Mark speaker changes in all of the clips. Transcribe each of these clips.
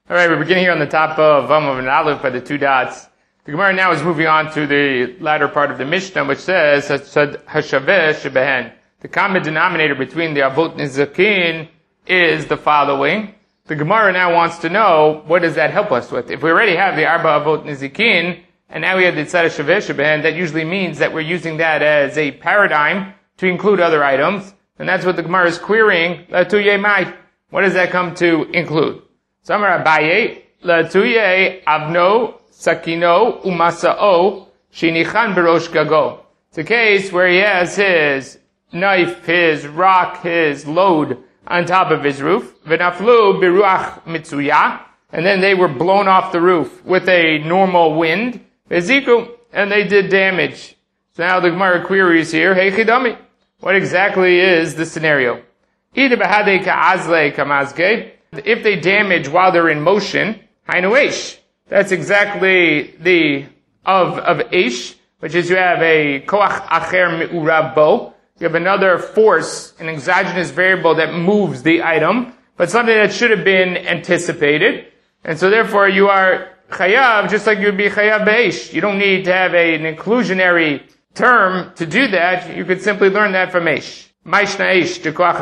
Speaker 1: All right, we're beginning here on the top of Vav and Aleph by the two dots. The Gemara now is moving on to the latter part of the Mishnah, which says Hashaveh Shebehen. The common denominator between the Avot Nizakin is the following. The Gemara now wants to know, what does that help us with? If we already have the Arba Avot Nizakin, and now we have the Tzad Hashaveh Shebehen, that usually means that we're using that as a paradigm to include other items, and that's what the Gemara is querying. What does that come to include? Samar Abaye, Latuye Avno Sakino Umasao Shinichan Berosh Gago. It's a case where he has his knife, his rock, his load on top of his roof. V'naflu biruach mitzuya, and then they were blown off the roof with a normal wind. V'ziku, and they did damage. So now the Gemara queries here, Hey Chidami, what exactly is the scenario? Either behade ka'azle kamazge, if they damage while they're in motion, hainu eish. That's exactly the of eish, which is you have a koach acher me'urav bo. You have another force, an exogenous variable that moves the item, but something that should have been anticipated. And so therefore you are chayav, just like you would be chayav be'eish. You don't need to have an inclusionary term to do that. You could simply learn that from eish. Just like by Eish,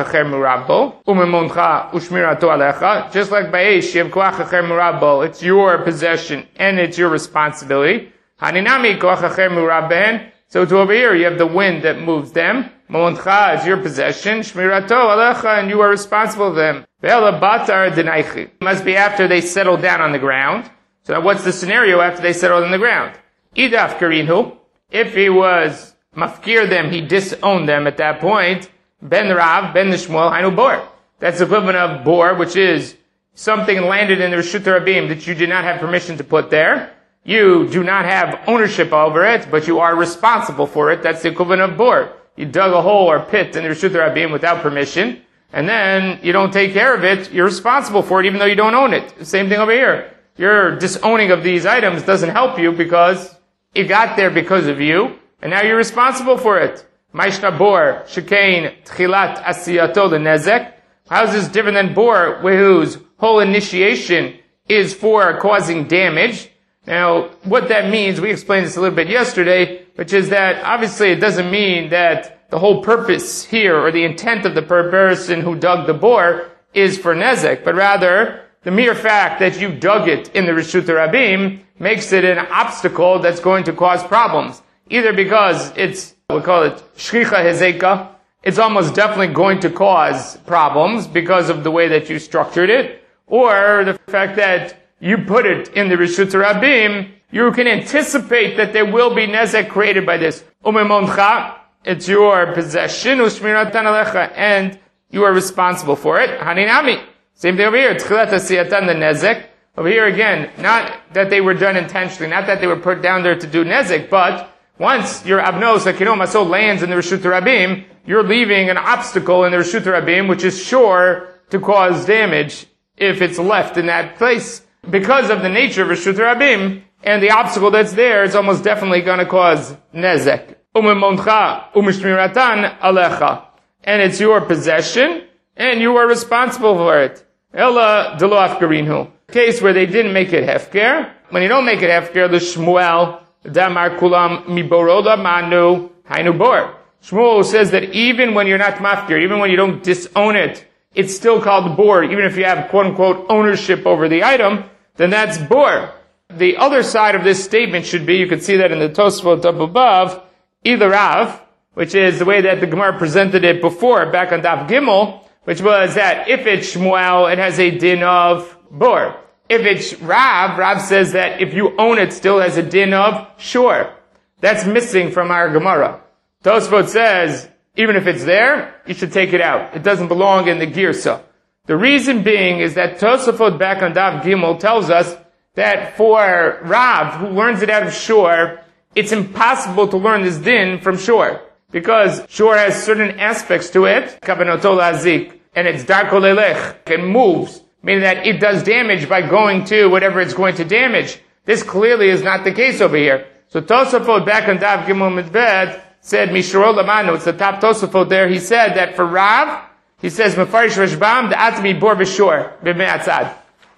Speaker 1: you have koach acher murabbo, it's your possession and it's your responsibility. Haninami koach acher murabben, so to over here you have the wind that moves them. Mamoncha is your possession, shmirato alecha, and you are responsible for them. Ve'ela batar denaichi. It must be after they settle down on the ground. So now what's the scenario after they settled on the ground? Idaf karinhu, if he was mafkir them, he disowned them at that point. Ben Rav, Ben Nishmuel, Hainu Bor. That's the equivalent of Bor, which is something landed in the Reshut Rabim that you did not have permission to put there. You do not have ownership over it, but you are responsible for it. That's the equivalent of Bor. You dug a hole or pit in the Reshut Rabim without permission, and then you don't take care of it. You're responsible for it even though you don't own it. Same thing over here. Your disowning of these items doesn't help you because it got there because of you, and now you're responsible for it. Maishna bor, shekain, tchilat asiyato lenezek. How is this different than bor, whose whole initiation is for causing damage? Now, what that means, we explained this a little bit yesterday, which is that obviously it doesn't mean that the whole purpose here, or the intent of the person who dug the bor, is for nezek, but rather, the mere fact that you dug it in the Reshut Rabim makes it an obstacle that's going to cause problems. Either because we call it shricha hezeka, it's almost definitely going to cause problems because of the way that you structured it, or the fact that you put it in the Reshut Rabim, you can anticipate that there will be nezek created by this. Umemoncha, it's your possession, ushmiratan alecha, and you are responsible for it. Haninami, same thing over here, tchilat asiyatan the nezek. Over here again, not that they were done intentionally, not that they were put down there to do nezek, but once your Avno Sakino Maso lands in the Reshut Rabim, you're leaving an obstacle in the Reshut Rabim which is sure to cause damage if it's left in that place. Because of the nature of Reshut Rabim and the obstacle that's there, it's almost definitely going to cause nezek. Umemoncha umishmiratan alecha. And it's your possession and you are responsible for it. Ella delo afkarinhu. Case where they didn't make it hefker. When you don't make it hefker, the Shmuel Damar kulam miboroda manu hainu bor. Shmuel says that even when you're not mafkir, even when you don't disown it, it's still called bor. Even if you have quote unquote ownership over the item, then that's bor. The other side of this statement should be, you can see that in the Tosfot up above, either Rav, which is the way that the Gemara presented it before, back on Daf Gimel, which was that if it's Shmuel, it has a din of bor. If it's Rav says that if you own it still has a din of sure. That's missing from our Gemara. Tosfot says, even if it's there, you should take it out. It doesn't belong in the Girsa. The reason being is that Tosfot back on Daf Gimel tells us that for Rav, who learns it out of sure, it's impossible to learn this din from sure. Because sure has certain aspects to it, kabanotol azik, and it's darko lelech, it moves. Meaning that it does damage by going to whatever it's going to damage. This clearly is not the case over here. So Tosafot back on Daf Gimel Midbed said, Mishro Lamanu, it's the top Tosafot there, he said that for Rav, he says, Mefarish Rashbam, the Atmi Bor B'Shor, B'Me'atzad.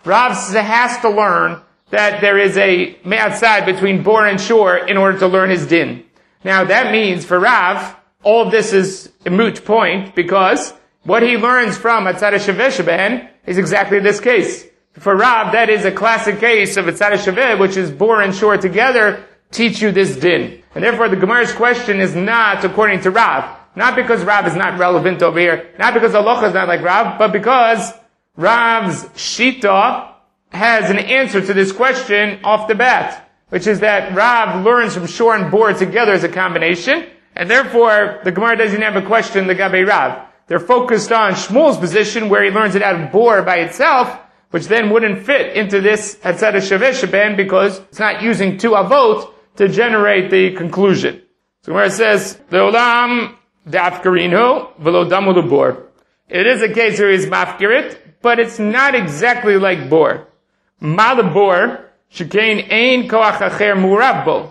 Speaker 1: Rav has to learn that there is a me'atzad between bor and shor in order to learn his din. Now that means for Rav, all of this is a moot point because what he learns from Atzad HaShaveh Sheben is exactly this case. For Rav, that is a classic case of Atzad HaShaveh, which is bor and shor together, teach you this din. And therefore the Gemara's question is not according to Rav. Not because Rav is not relevant over here, not because halacha is not like Rav, but because Rav's shita has an answer to this question off the bat, which is that Rav learns from shor and bor together as a combination, and therefore the Gemara doesn't have a question legabe Rav. They're focused on Shmuel's position where he learns it out of bor by itself, which then wouldn't fit into this Atzad HaShaveh Sheben because it's not using two avot to generate the conclusion. So Gemara says, Le'olam da'afkarinu v'lo damu lebor. It is a case where he's mafkirit, but it's not exactly like bor. Ma lebor, shekain ein koach acher murab bo.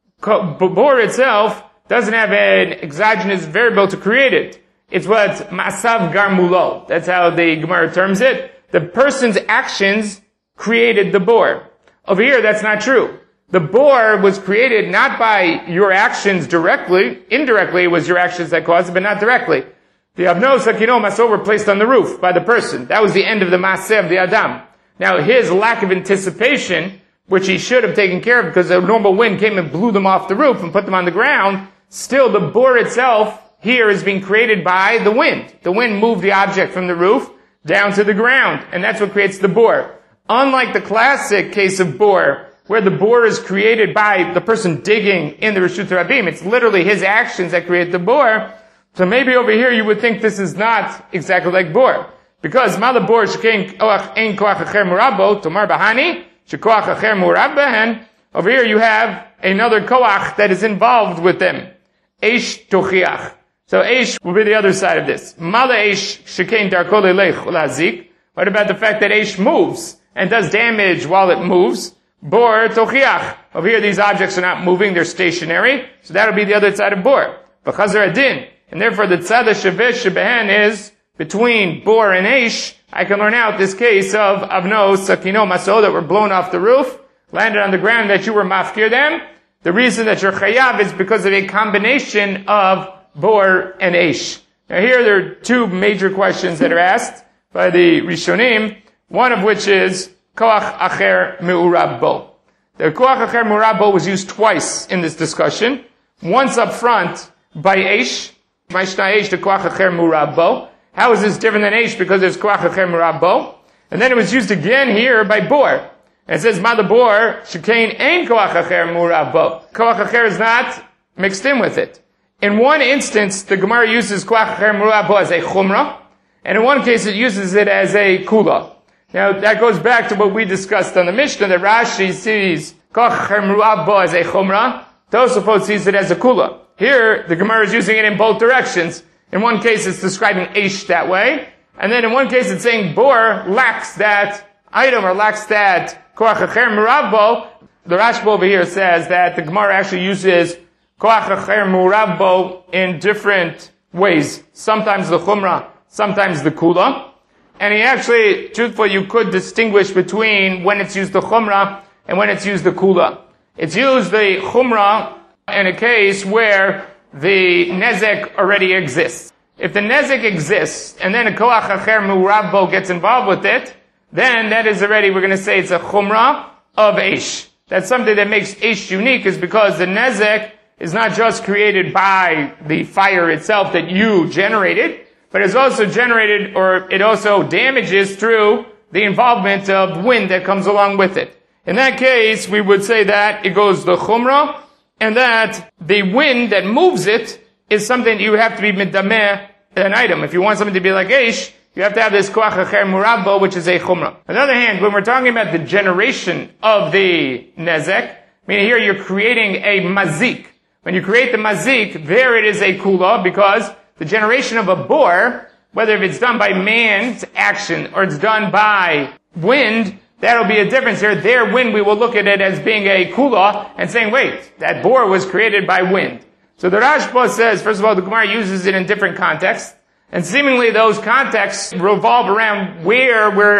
Speaker 1: Bor itself doesn't have an exogenous variable to create it. It's what masav garmulo. That's how the Gemara terms it. The person's actions created the bor. Over here, that's not true. The bor was created not by your actions directly. Indirectly, it was your actions that caused it, but not directly. The avno sakino maso were placed on the roof by the person. That was the end of the maseh of the Adam. Now, his lack of anticipation, which he should have taken care of because a normal wind came and blew them off the roof and put them on the ground, still the bor itself here is being created by the wind. The wind moved the object from the roof down to the ground, and that's what creates the bor. Unlike the classic case of bor, where the bor is created by the person digging in the Reshut Rabim, it's literally his actions that create the bor. So maybe over here you would think this is not exactly like bor. Because mala bor shekein ein koach acher murabo, tomar bahani, shekoach acher murab behen. Over here you have another koach that is involved with them. Eish tochiach. So Eish will be the other side of this. Mala Eish shekein darko lelech ulazik. What about the fact that Eish moves and does damage while it moves? Bor tochiach. Over here these objects are not moving, they're stationary. So that'll be the other side of bor. B'chazar adin. And therefore the tzad HaShaveh Shebehen is between bor and Eish. I can learn out this case of avno sakino maso that were blown off the roof, landed on the ground, that you were mafkir them. The reason that you're chayav is because of a combination of bor and Eish. Now here there are two major questions that are asked by the Rishonim, one of which is koach acher me'urab bo. The koach acher me'urab bo was used twice in this discussion. Once up front by Eish, ma'ishna Eish, the koach acher me'urab bo. How is this different than Eish? Because there's koach acher me'urab bo. And then it was used again here by bor. And it says, ma the bor, shekain ein koach acher me'urab bo. Koach acher is not mixed in with it. In one instance, the Gemara uses koach acher me'urab bo as a chumrah, and in one case it uses it as a kula. Now that goes back to what we discussed on the Mishnah, that Rashi sees koach acher me'urab bo as a chumrah, Tosafot sees it as a kula. Here, the Gemara is using it in both directions. In one case it's describing Eish that way, and then in one case it's saying bor lacks that item or lacks that koach acher me'urab bo. The Rashba over here says that the Gemara actually uses koach acher me'urab bo in different ways. Sometimes the chumrah, sometimes the kula. And he actually, truthfully, you could distinguish between when it's used the chumrah and when it's used the kula. It's used the chumrah in a case where the nezek already exists. If the nezek exists, and then a koach acher me'urab bo gets involved with it, then that is already, we're going to say it's a chumrah of Eish. That's something that makes Eish unique, is because the nezek is not just created by the fire itself that you generated, but it's also generated, or it also damages through the involvement of wind that comes along with it. In that case, we would say that it goes the chumrah, and that the wind that moves it is something that you have to be medameh an item. If you want something to be like Eish, you have to have this koach acher me'urab bo, which is a chumrah. On the other hand, when we're talking about the generation of the nezek, meaning here you're creating a mazik. When you create the mazik, there it is a kula, because the generation of a bor, whether if it's done by man's action or it's done by wind, that'll be a difference here. There, wind, we will look at it as being a kula and saying, wait, that bor was created by wind. So the Rashba says, first of all, the Gemara uses it in different contexts, and seemingly those contexts revolve around where we're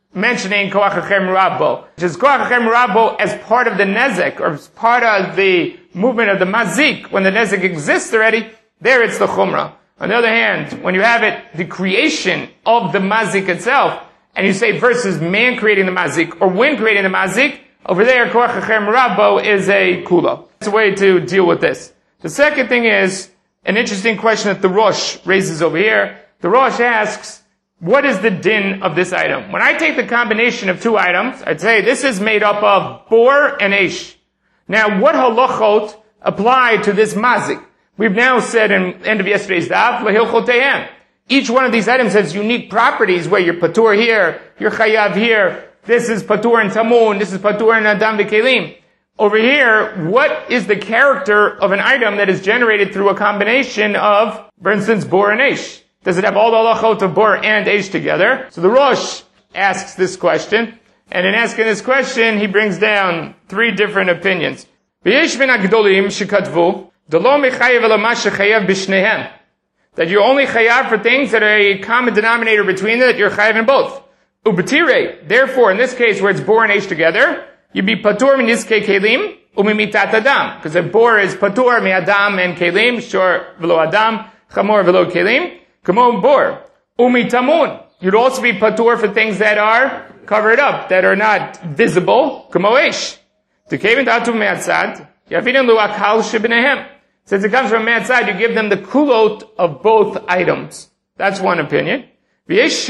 Speaker 1: mentioning Koach Acher Murabo, which is Koach Acher Murabo as part of the Nezek, or as part of the movement of the Mazik. When the Nezek exists already, there it's the Chumrah. On the other hand, when you have it, the creation of the Mazik itself, and you say versus man creating the Mazik, or wind creating the Mazik, over there, Koach Acher Murabo is a Kula. That's a way to deal with this. The second thing is an interesting question that the Rosh raises over here. The Rosh asks, what is the din of this item? When I take the combination of two items, I'd say this is made up of bor and eish. Now, what halachot apply to this mazik? We've now said in the end of yesterday's daf, lahilchotehem. Each one of these items has unique properties where you're patur here, you're chayav here, this is patur and tamun, this is patur and adam v'kelim. Over here, what is the character of an item that is generated through a combination of, for instance, bor and eish? Does it have all the halachot of bor and eish together? So the Rosh asks this question, and in asking this question, he brings down three different opinions. V'yesh min hagdolim shekatvu, delo mechayev ela ma shechayev b'shnehem. That you're only chayav for things that are a common denominator between them, that you're chayav in both. Ubetire, therefore, in this case where it's bor and eish together, you'd be patur min nizkei kelim, umimitat adam. Because if bor is patur mi adam and kelim, shor v'lo adam, chamor v'lo kelim, kamo bor. Umi tamun. You'd also be patur for things that are covered up, that are not visible, kamo eish. Tekevin datu me'atzad, yafidin lu akal shebenehem. Since it comes from man's side, you give them the kulot of both items. That's one opinion. There are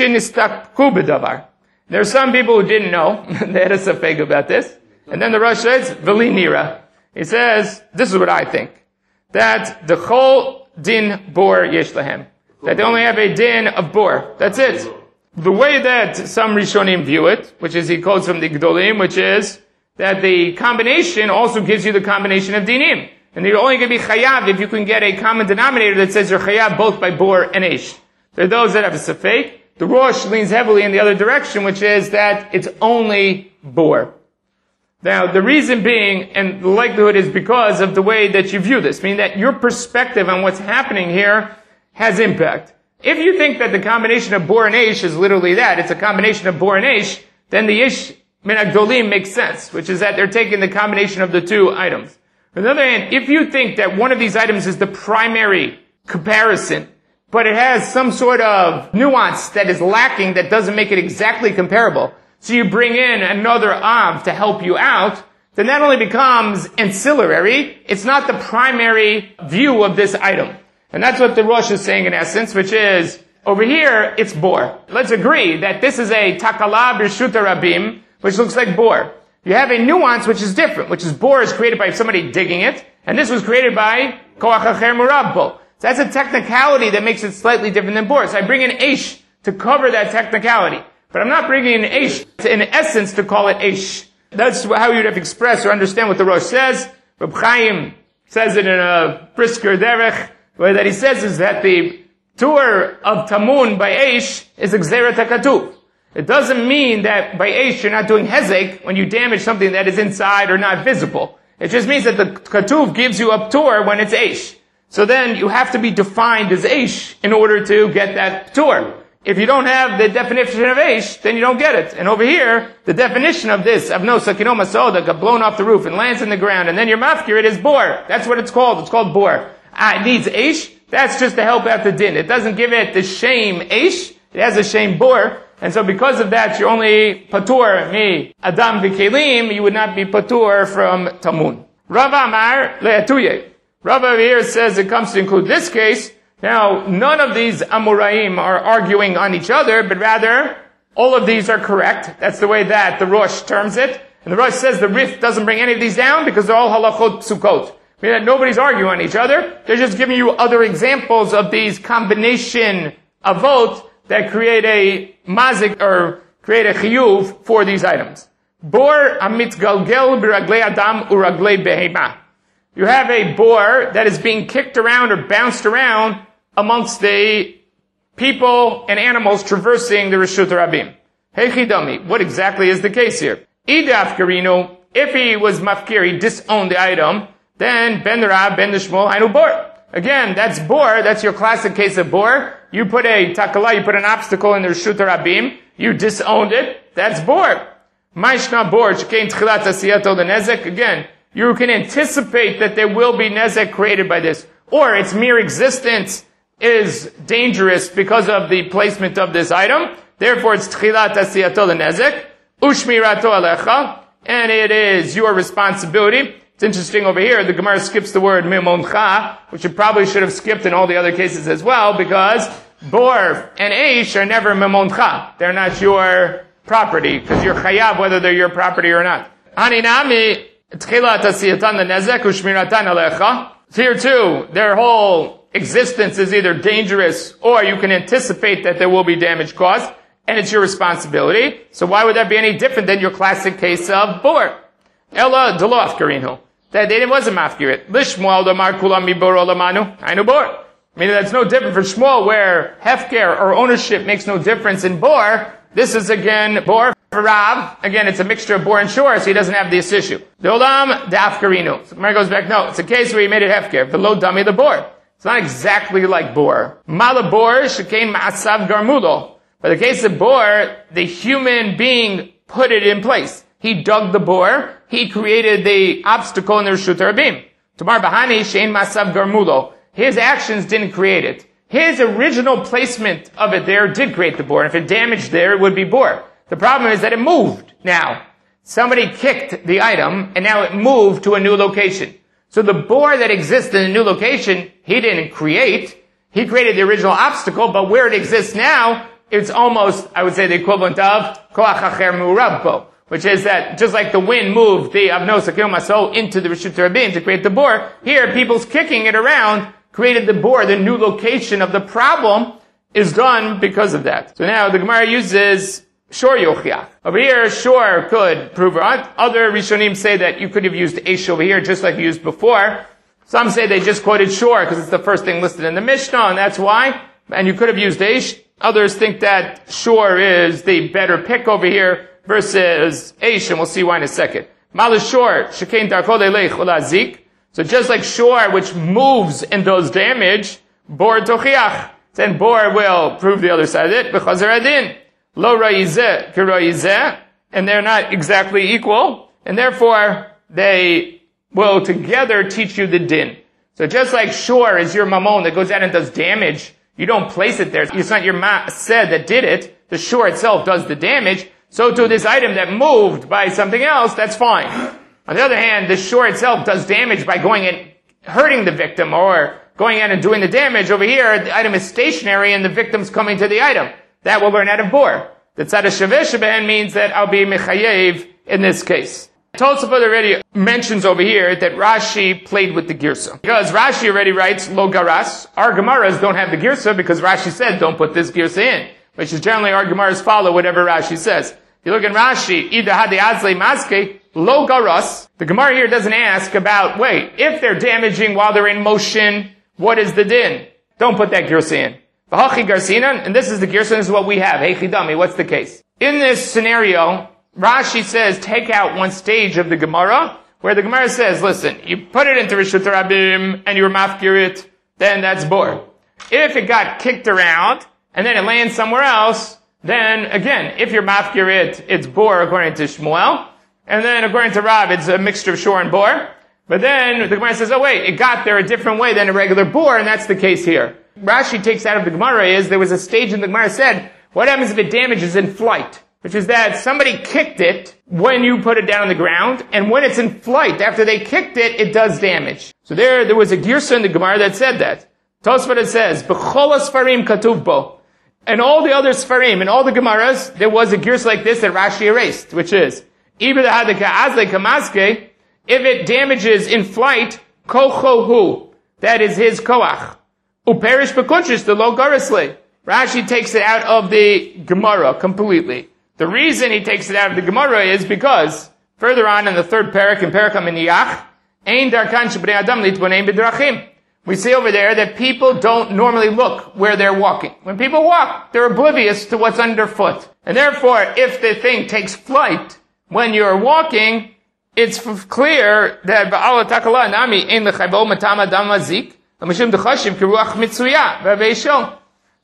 Speaker 1: some people who didn't know. They had a safek about this. And then the Rosh says, V'li nira. He says, this is what I think. That the chol din bor yesh lahem. That they only have a din of bor. That's it. The way that some Rishonim view it, which is he quotes from the Gdolim, which is that the combination also gives you the combination of dinim. And you're only going to be chayav if you can get a common denominator that says you're chayav both by bor and eish. There are those that have a safek. The Rosh leans heavily in the other direction, which is that it's only bor. Now, the reason being, and the likelihood is because of the way that you view this, meaning that your perspective on what's happening here has impact. If you think that the combination of bor and eish is literally that, it's a combination of bor and eish, then the ish min hagdolim makes sense, which is that they're taking the combination of the two items. On the other hand, if you think that one of these items is the primary comparison, but it has some sort of nuance that is lacking that doesn't make it exactly comparable, so you bring in another av to help you out, then that only becomes ancillary. It's not the primary view of this item. And that's what the Rosh is saying in essence, which is, over here, it's bor. Let's agree that this is a takala b'shuta rabim, which looks like bor. You have a nuance which is different, which is bor is created by somebody digging it, and this was created by koach acher murabo. So that's a technicality that makes it slightly different than bor. So I bring in eish to cover that technicality. But I'm not bringing in eish in essence to call it eish. That's how you'd have to express or understand what the Rosh says. Reb Chaim says it in a brisker derech, where that he says is that the tour of tamun by eish is gzeirat hakatuv. It doesn't mean that by eish you're not doing hezek when you damage something that is inside or not visible. It just means that the katuv gives you a ptur when it's eish. So then you have to be defined as eish in order to get that ptur. If you don't have the definition of eish, then you don't get it. And over here, the definition of this, avno sakino masoda, got blown off the roof and lands in the ground, and then your mafkir, it is bor. That's what it's called. It's called bor. It needs eish. That's just to help out the din. It doesn't give it the shame eish. It has a shame bor. And so because of that, you're only patur mi adam v'kelim, you would not be patur from tamun. Rav Amar le'atuye. Rav over here says it comes to include this case. Now, none of these Amoraim are arguing on each other, but rather, all of these are correct. That's the way that the Rosh terms it. And the Rosh says the Rif doesn't bring any of these down because they're all halachot psukot. Meaning that nobody's arguing on each other. They're just giving you other examples of these combination avot that create a mazik, or create a chiyuv for these items. Bor amitgalgel b'raglei adam uraglei behema. You have a bor that is being kicked around or bounced around amongst the people and animals traversing the Reshut Rabim. Hey Chidami, what exactly is the case here? Idaf Karino, if he was mafkir, he disowned the item, then ben Rab, ben Shmuel, Hainu bor. Again, that's your classic case of bor. You put a takala, you put an obstacle in the Reshut Rabim, You disowned it. That's bor. Maishna bor, shekain tchilat asiyato lenezek. Again, you can anticipate that there will be nezek created by this. Or its mere existence is dangerous because of the placement of this item. Therefore, it's tchilat asiyato lenezek. Ushmirato alecha. And it is your responsibility. It's interesting over here, the Gemara skips the word mimoncha, which it probably should have skipped in all the other cases as well, because bor and eish are never mimoncha. They're not your property, because you're chayav whether they're your property or not. Haninami, tchilat asiyatan lenezek ushmiratan alecha. Here too, their whole existence is either dangerous or you can anticipate that there will be damage caused, and it's your responsibility. So why would that be any different than your classic case of bor? Ella delo afkarinu. That they wasn't mafkirit. Lishmuel damar kulam mibor olamanu. Ainu bor. Meaning that's no different for Shmuel, where hefker or ownership makes no difference in bor. This is again bor. For Rav, again, it's a mixture of bor and shor, so he doesn't have this issue. The olam dafkarinu. So Gemara goes back, no, it's a case where he made it hefker. Velo dami the bor. It's not exactly like bor. Mala bor shekain ma'asav garmulo. But the case of bor, the human being put it in place. He dug the bor. He created the obstacle in the Reshut Rabim. Tamar bahani shein masav garmulo. His actions didn't create it. His original placement of it there did create the bor. If it damaged there, it would be bor. The problem is that it moved. Now, somebody kicked the item, and now it moved to a new location. So the bor that exists in the new location, he didn't create. He created the original obstacle, but where it exists now, it's almost, I would say, the equivalent of koach acher mu'urab bo. Which is that just like the wind moved the Avnos Akil Maso into the Reshut Rabim to create the bor, here people's kicking it around created the bor. The new location of the problem is done because of that. So now the Gemara uses shor yochiach. Over here, shor could prove it. Other Rishonim say that you could have used eish over here just like you used before. Some say they just quoted shor because it's the first thing listed in the Mishnah, and that's why. And you could have used eish. Others think that shor is the better pick over here versus eish, and we'll see why in a second. Malashor, shekain darko leilech ulazik. So just like shor, which moves and does damage, bor tochiach. Then bor will prove the other side of it. B'chazer adin. Lo ra'izeh k'ra'izeh. And they're not exactly equal. And therefore, they will together teach you the din. So just like shor is your mamon that goes out and does damage, you don't place it there. It's not your ma'aseh that did it. The shor itself does the damage. So to this item that moved by something else, that's fine. On the other hand, the shor itself does damage by going and hurting the victim or going in and doing the damage. Over here, the item is stationary and the victim's coming to the item. That will learn out of bor. The tzad shaveh sheben means that I'll be mechayev in this case. Tosafot already mentions over here that Rashi played with the girsa. Because Rashi already writes lo garas. Our Gemaras don't have the girsa because Rashi said don't put this girsa in. Which is generally our Gemaras follow whatever Rashi says. If you look in Rashi, Ida hadi azle maske, lo garas. The Gemara here doesn't ask about, wait, if they're damaging while they're in motion, what is the din? Don't put that girsa in. V'hachi garsinan, and this is the girsa, this is what we have. Hey chidami, what's the case? In this scenario, Rashi says take out one stage of the Gemara, where the Gemara says, listen, you put it into Reshut Rabim, and you were mafkir it, then that's bor. If it got kicked around, and then it lands somewhere else, then again, if you're mafkir it, it's bor according to Shmuel. And then according to Rav, it's a mixture of shor and bor. But then the Gemara says, oh wait, it got there a different way than a regular bor, and that's the case here. Rashi takes out of the Gemara is, there was a stage in the Gemara said, what happens if it damages in flight? Which is that somebody kicked it when you put it down on the ground, and when it's in flight, after they kicked it, it does damage. So there was a girsa in the Gemara that said that. Tosfot it says, B'chol Sfarim katuv bo. And all the other Sfarim, and all the Gemaras, there was a girsa like this that Rashi erased, which is, if it damages in flight, kochohu, that is his koach. Uperish b'kuntrish, the lo garisle. Rashi takes it out of the Gemara completely. The reason he takes it out of the Gemara is because, further on in the third parak, in Parak HaMiniyach, ein darkan shebnei adam litbonein b'drachim. We see over there that people don't normally look where they're walking. When people walk, they're oblivious to what's underfoot. And therefore, if the thing takes flight when you're walking, it's clear that ba'ala takala nami ein lechaybo matam adam mazik, l'mashim d'chashiv kiruach mitzuya v'aveishon.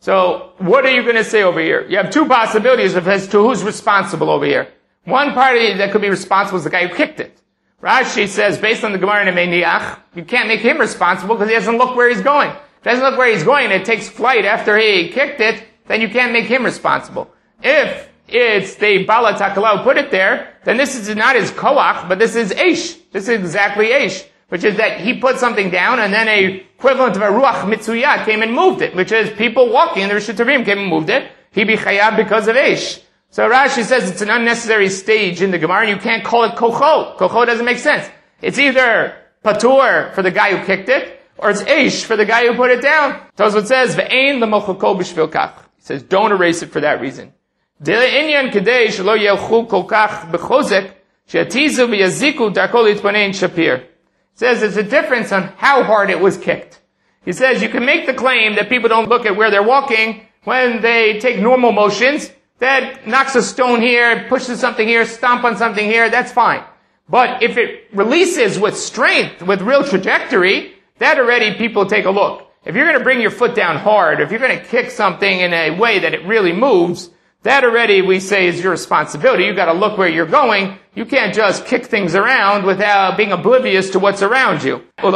Speaker 1: So what are you going to say over here? You have two possibilities as to who's responsible over here. One party that could be responsible is the guy who kicked it. Rashi says, based on the Gemara in Meniach, you can't make him responsible because he doesn't look where he's going. If he doesn't look where he's going and it takes flight after he kicked it, then you can't make him responsible. If it's the Bala Takala who put it there, then this is not his koach, but this is Eish. This is exactly Eish, which is that he put something down and then a equivalent of a Ruach Mitsuya came and moved it, which is people walking in the Rishut Tavim came and moved it. He be chayav because of Eish. So Rashi says it's an unnecessary stage in the Gemara and you can't call it kocho. Kocho doesn't make sense. It's either patur for the guy who kicked it, or it's Eish for the guy who put it down. Tosfot says, Ve'ein l'mochoko b'shvil kach. He says, don't erase it for that reason. De'inyan kedei shelo yelchu kol kach b'chozek, she'atizu v'yaziku darko l'itpanein shapir. He says there's a difference on how hard it was kicked. He says you can make the claim that people don't look at where they're walking when they take normal motions, that knocks a stone here, pushes something here, stomp on something here, that's fine. But if it releases with strength, with real trajectory, that already people take a look. If you're going to bring your foot down hard, if you're going to kick something in a way that it really moves, that already we say is your responsibility. You've got to look where you're going. You can't just kick things around without being oblivious to what's around you. And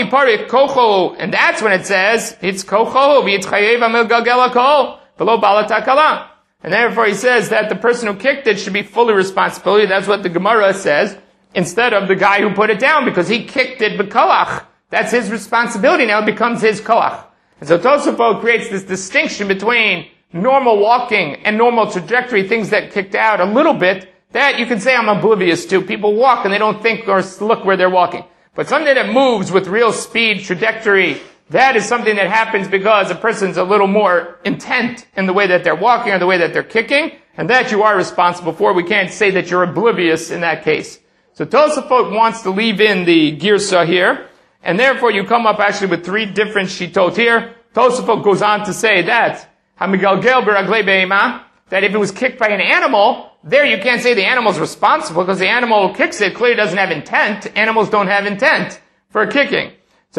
Speaker 1: that's when it says, it's kocho, below balatakala. And therefore he says that the person who kicked it should be fully responsible. That's what the Gemara says, instead of the guy who put it down, because he kicked it b'koach. That's his responsibility now, it becomes his koach. And so Tosafot creates this distinction between normal walking and normal trajectory, things that kicked out a little bit, that you can say I'm oblivious to. People walk and they don't think or look where they're walking. But something that moves with real speed, trajectory, that is something that happens because a person's a little more intent in the way that they're walking or the way that they're kicking, and that you are responsible for. We can't say that you're oblivious in that case. So Tosafot wants to leave in the girsa here, and therefore you come up actually with three different shitot here. Tosafot goes on to say that hamigalgel b'raglei be'ema, that if it was kicked by an animal, there you can't say the animal's responsible because the animal who kicks it clearly doesn't have intent. Animals don't have intent for kicking. So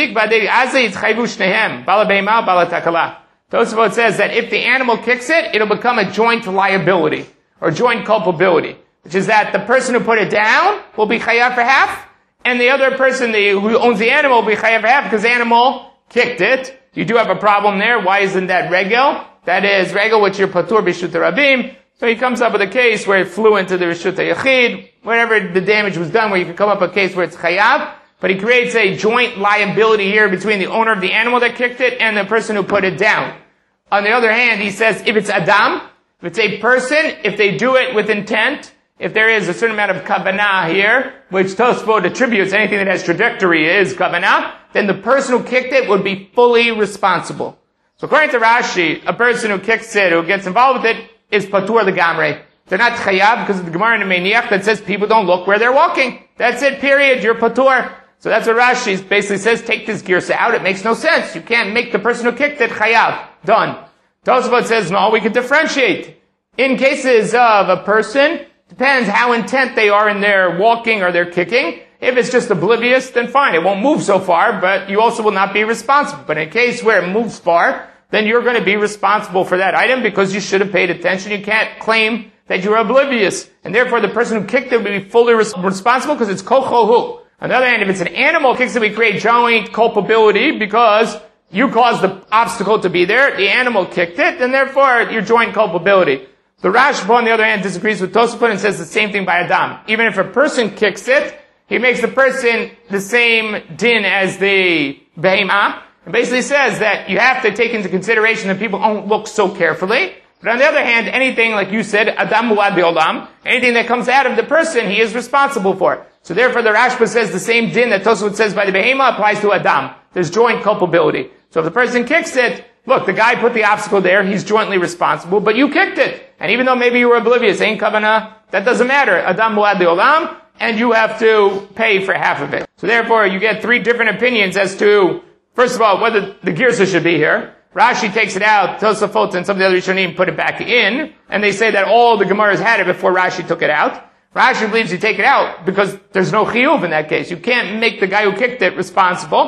Speaker 1: Tosafot says that if the animal kicks it, it'll become a joint liability or joint culpability, which is that the person who put it down will be chayav for half, and the other person who owns the animal will be chayav for half because the animal kicked it. You do have a problem there. Why isn't that regel? That is regel which you're patur b'shut rabim. So he comes up with a case where it flew into the reshut yachid, wherever the damage was done, where you can come up with a case where it's chayav. But he creates a joint liability here between the owner of the animal that kicked it and the person who put it down. On the other hand, he says if it's Adam, if it's a person, if they do it with intent, if there is a certain amount of kavanah here, which Tosfot attributes anything that has trajectory is kavanah, then the person who kicked it would be fully responsible. So according to Rashi, a person who kicks it, who gets involved with it, is patur legamrei. They're not chayav because of the Gemara in Meniach that says people don't look where they're walking. That's it, period. You're patur. So that's what Rashi basically says, take this girsa out. It makes no sense. You can't make the person who kicked it chayav. Done. Tosafot says, no, we can differentiate. In cases of a person, depends how intent they are in their walking or their kicking. If it's just oblivious, then fine. It won't move so far, but you also will not be responsible. But in a case where it moves far, then you're going to be responsible for that item because you should have paid attention. You can't claim that you're oblivious. And therefore, the person who kicked it will be fully responsible because it's kochohu. On the other hand, if it's an animal kicks it, we create joint culpability because you caused the obstacle to be there. The animal kicked it, and therefore your joint culpability. The Rashba, on the other hand, disagrees with Tosafot and says the same thing by Adam. Even if a person kicks it, he makes the person the same din as the behemah, and basically says that you have to take into consideration that people don't look so carefully. But on the other hand, anything, like you said, Adam muad bi'olam, anything that comes out of the person, he is responsible for. So therefore the Rashba says the same din that Tosafot says by the behemah applies to Adam. There's joint culpability. So if the person kicks it, look, the guy put the obstacle there, he's jointly responsible, but you kicked it. And even though maybe you were oblivious, ain't kavanah, that doesn't matter. Adam muad bi'olam, and you have to pay for half of it. So therefore you get three different opinions as to, first of all, whether the girsa should be here. Rashi takes it out, Tosafot and some of the other Rishonim put it back in, and they say that all the Gemaras had it before Rashi took it out. Rashi believes you take it out because there's no chiyuv in that case. You can't make the guy who kicked it responsible.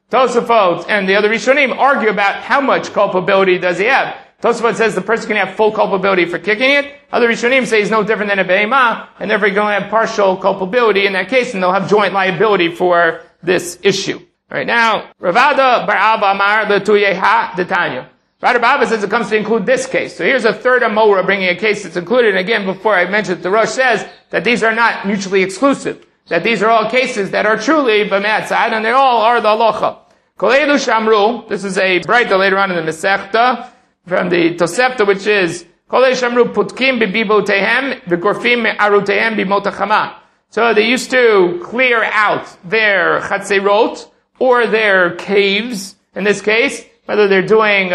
Speaker 1: Tosafot and the other Rishonim argue about how much culpability does he have. Tosafot says the person can have full culpability for kicking it. Other Rishonim say he's no different than a behemah, and therefore he's going to have partial culpability in that case, and they'll have joint liability for this issue. Alright, now, Ravada Bar Abba Amar L'Tuyeha D'Tanya. Ravada Bar Abba says it comes to include this case. So here's a third Amora bringing a case that's included. And again, before I mentioned, the Rosh says that these are not mutually exclusive. That these are all cases that are truly b'me'atzad, and they all are the halacha. Kol elu shamru, this is a braita later on in the Masechta, from the Tosefta, which is, Kol elu shamru putkim b'bibotehem, v'gorfim me'arutehem b'motachama. So they used to clear out their chatzerot, or their caves, in this case, whether they're doing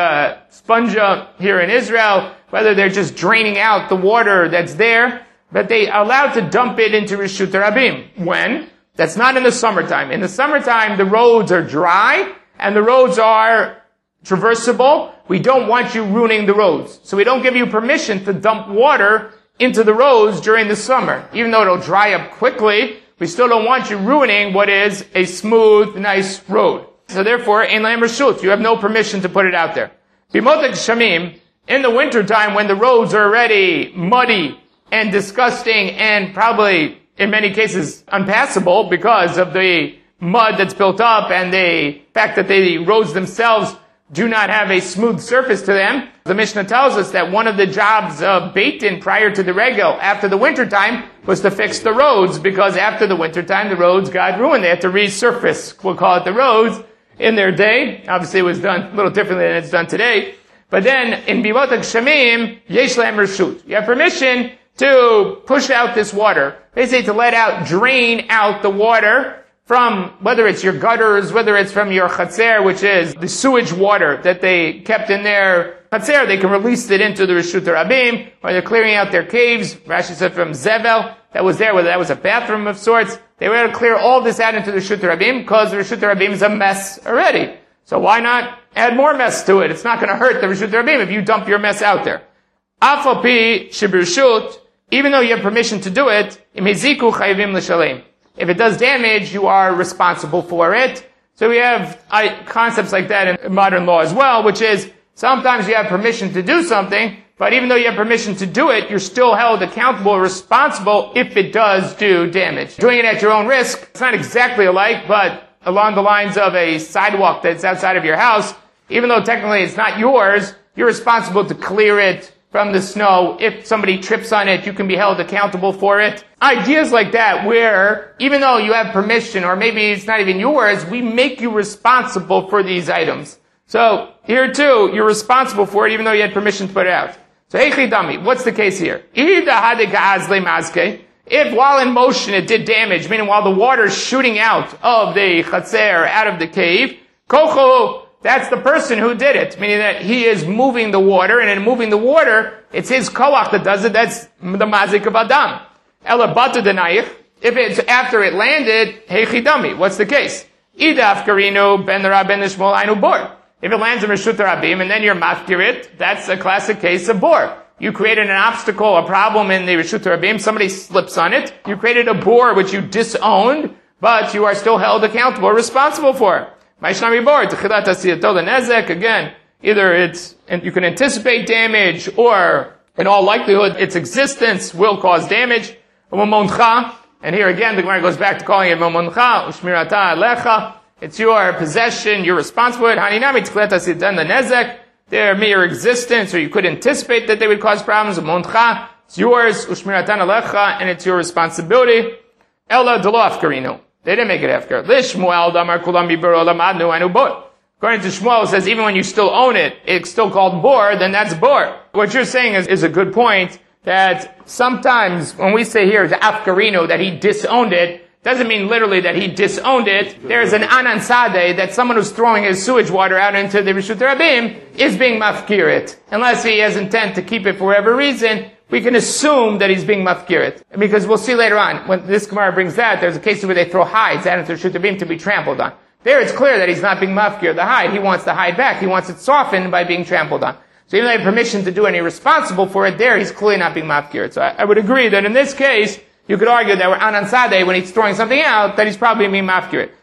Speaker 1: sponja here in Israel, whether they're just draining out the water that's there, but they are allowed to dump it into Reshut Rabim. When? That's not in the summertime. In the summertime, the roads are dry, and the roads are traversable. We don't want you ruining the roads. So we don't give you permission to dump water into the roads during the summer. Even though it'll dry up quickly, we still don't want you ruining what is a smooth, nice road. So therefore, in Lam Reshut, you have no permission to put it out there. Bimotek Shamim, in the wintertime when the roads are already muddy and disgusting and probably, in many cases, unpassable because of the mud that's built up and the fact that the roads themselves do not have a smooth surface to them. The Mishnah tells us that one of the jobs of Beit Din prior to the regel, after the wintertime, was to fix the roads, because after the wintertime, the roads got ruined. They had to resurface, we'll call it the roads, in their day. Obviously it was done a little differently than it's done today. But then, in Bimotek Shamim, Yesh Lahem Reshut. You have permission to push out this water. Basically to drain out the water from, whether it's your gutters, whether it's from your chatzer, which is the sewage water that they kept in their chatzer, they can release it into the Reshut Rabim, or they're clearing out their caves. Rashi said from Zevel, that was there, whether that was a bathroom of sorts. They were able to clear all this out into the Reshut Rabim, because the Reshut Rabim is a mess already. So why not add more mess to it? It's not going to hurt the Reshut Rabim if you dump your mess out there. Afapi Shibrishut, even though you have permission to do it, Imiziku Chayivim L'Shalem. If it does damage, you are responsible for it. So we have concepts like that in modern law as well, which is sometimes you have permission to do something, but even though you have permission to do it, you're still held accountable or responsible if it does do damage. Doing it at your own risk, it's not exactly alike, but along the lines of a sidewalk that's outside of your house, even though technically it's not yours, you're responsible to clear it from the snow. If somebody trips on it, you can be held accountable for it. Ideas like that where, even though you have permission, or maybe it's not even yours, we make you responsible for these items. So, here too, you're responsible for it even though you had permission to put it out. So, Heichi Dami, what's the case here? If while in motion it did damage, meaning while the water's shooting out of the chatzer, out of the cave, kocho, that's the person who did it, meaning that he is moving the water, and in moving the water, it's his koach that does it, that's the mazik of Adam. Ela batu denayich, if it's after it landed, heichi dami, what's the case? Idaf karinu ben Rab ben Shmuel ainu bor. If it lands in Reshut Rabim, and then you're mafkir it, that's a classic case of bor. You created an obstacle, a problem in the Reshut Rabim, somebody slips on it, you created a bor which you disowned, but you are still held accountable, responsible for it. Again, either you can anticipate damage, or in all likelihood, its existence will cause damage. And here again, the Gemara goes back to calling it Momoncha, Ushmirata Alecha. It's your possession, you're responsible for it. Haninami Tchilata Sidan the Nezek. Their mere existence, or you could anticipate that they would cause problems. Momoncha, it's yours, Ushmirata Alecha, and it's your responsibility. Ella Delo Afkarino. They didn't make it after. Lishmuel damar kulam bibur olamadnu anu bor. According to Shmuel, it says even when you still own it, it's still called bor, then that's bor. What you're saying is a good point, that sometimes when we say here, afkarino, that he disowned it, doesn't mean literally that he disowned it. There's an anansade, that someone who's throwing his sewage water out into the Reshut Rabim is being mafkir it. Unless he has intent to keep it for whatever reason, we can assume that he's being mafkirit. Because we'll see later on, when this Gemara brings that, there's a case where they throw hides out into the Reshut Rabim to be trampled on. There it's clear that he's not being mafkir the hide. He wants the hide back. He wants it softened by being trampled on. So even though they have permission to do any responsible for it, there he's clearly not being mafkirit. So I would agree that in this case, you could argue that we're Anansade, when he's throwing something out, that he's probably being mafkirit.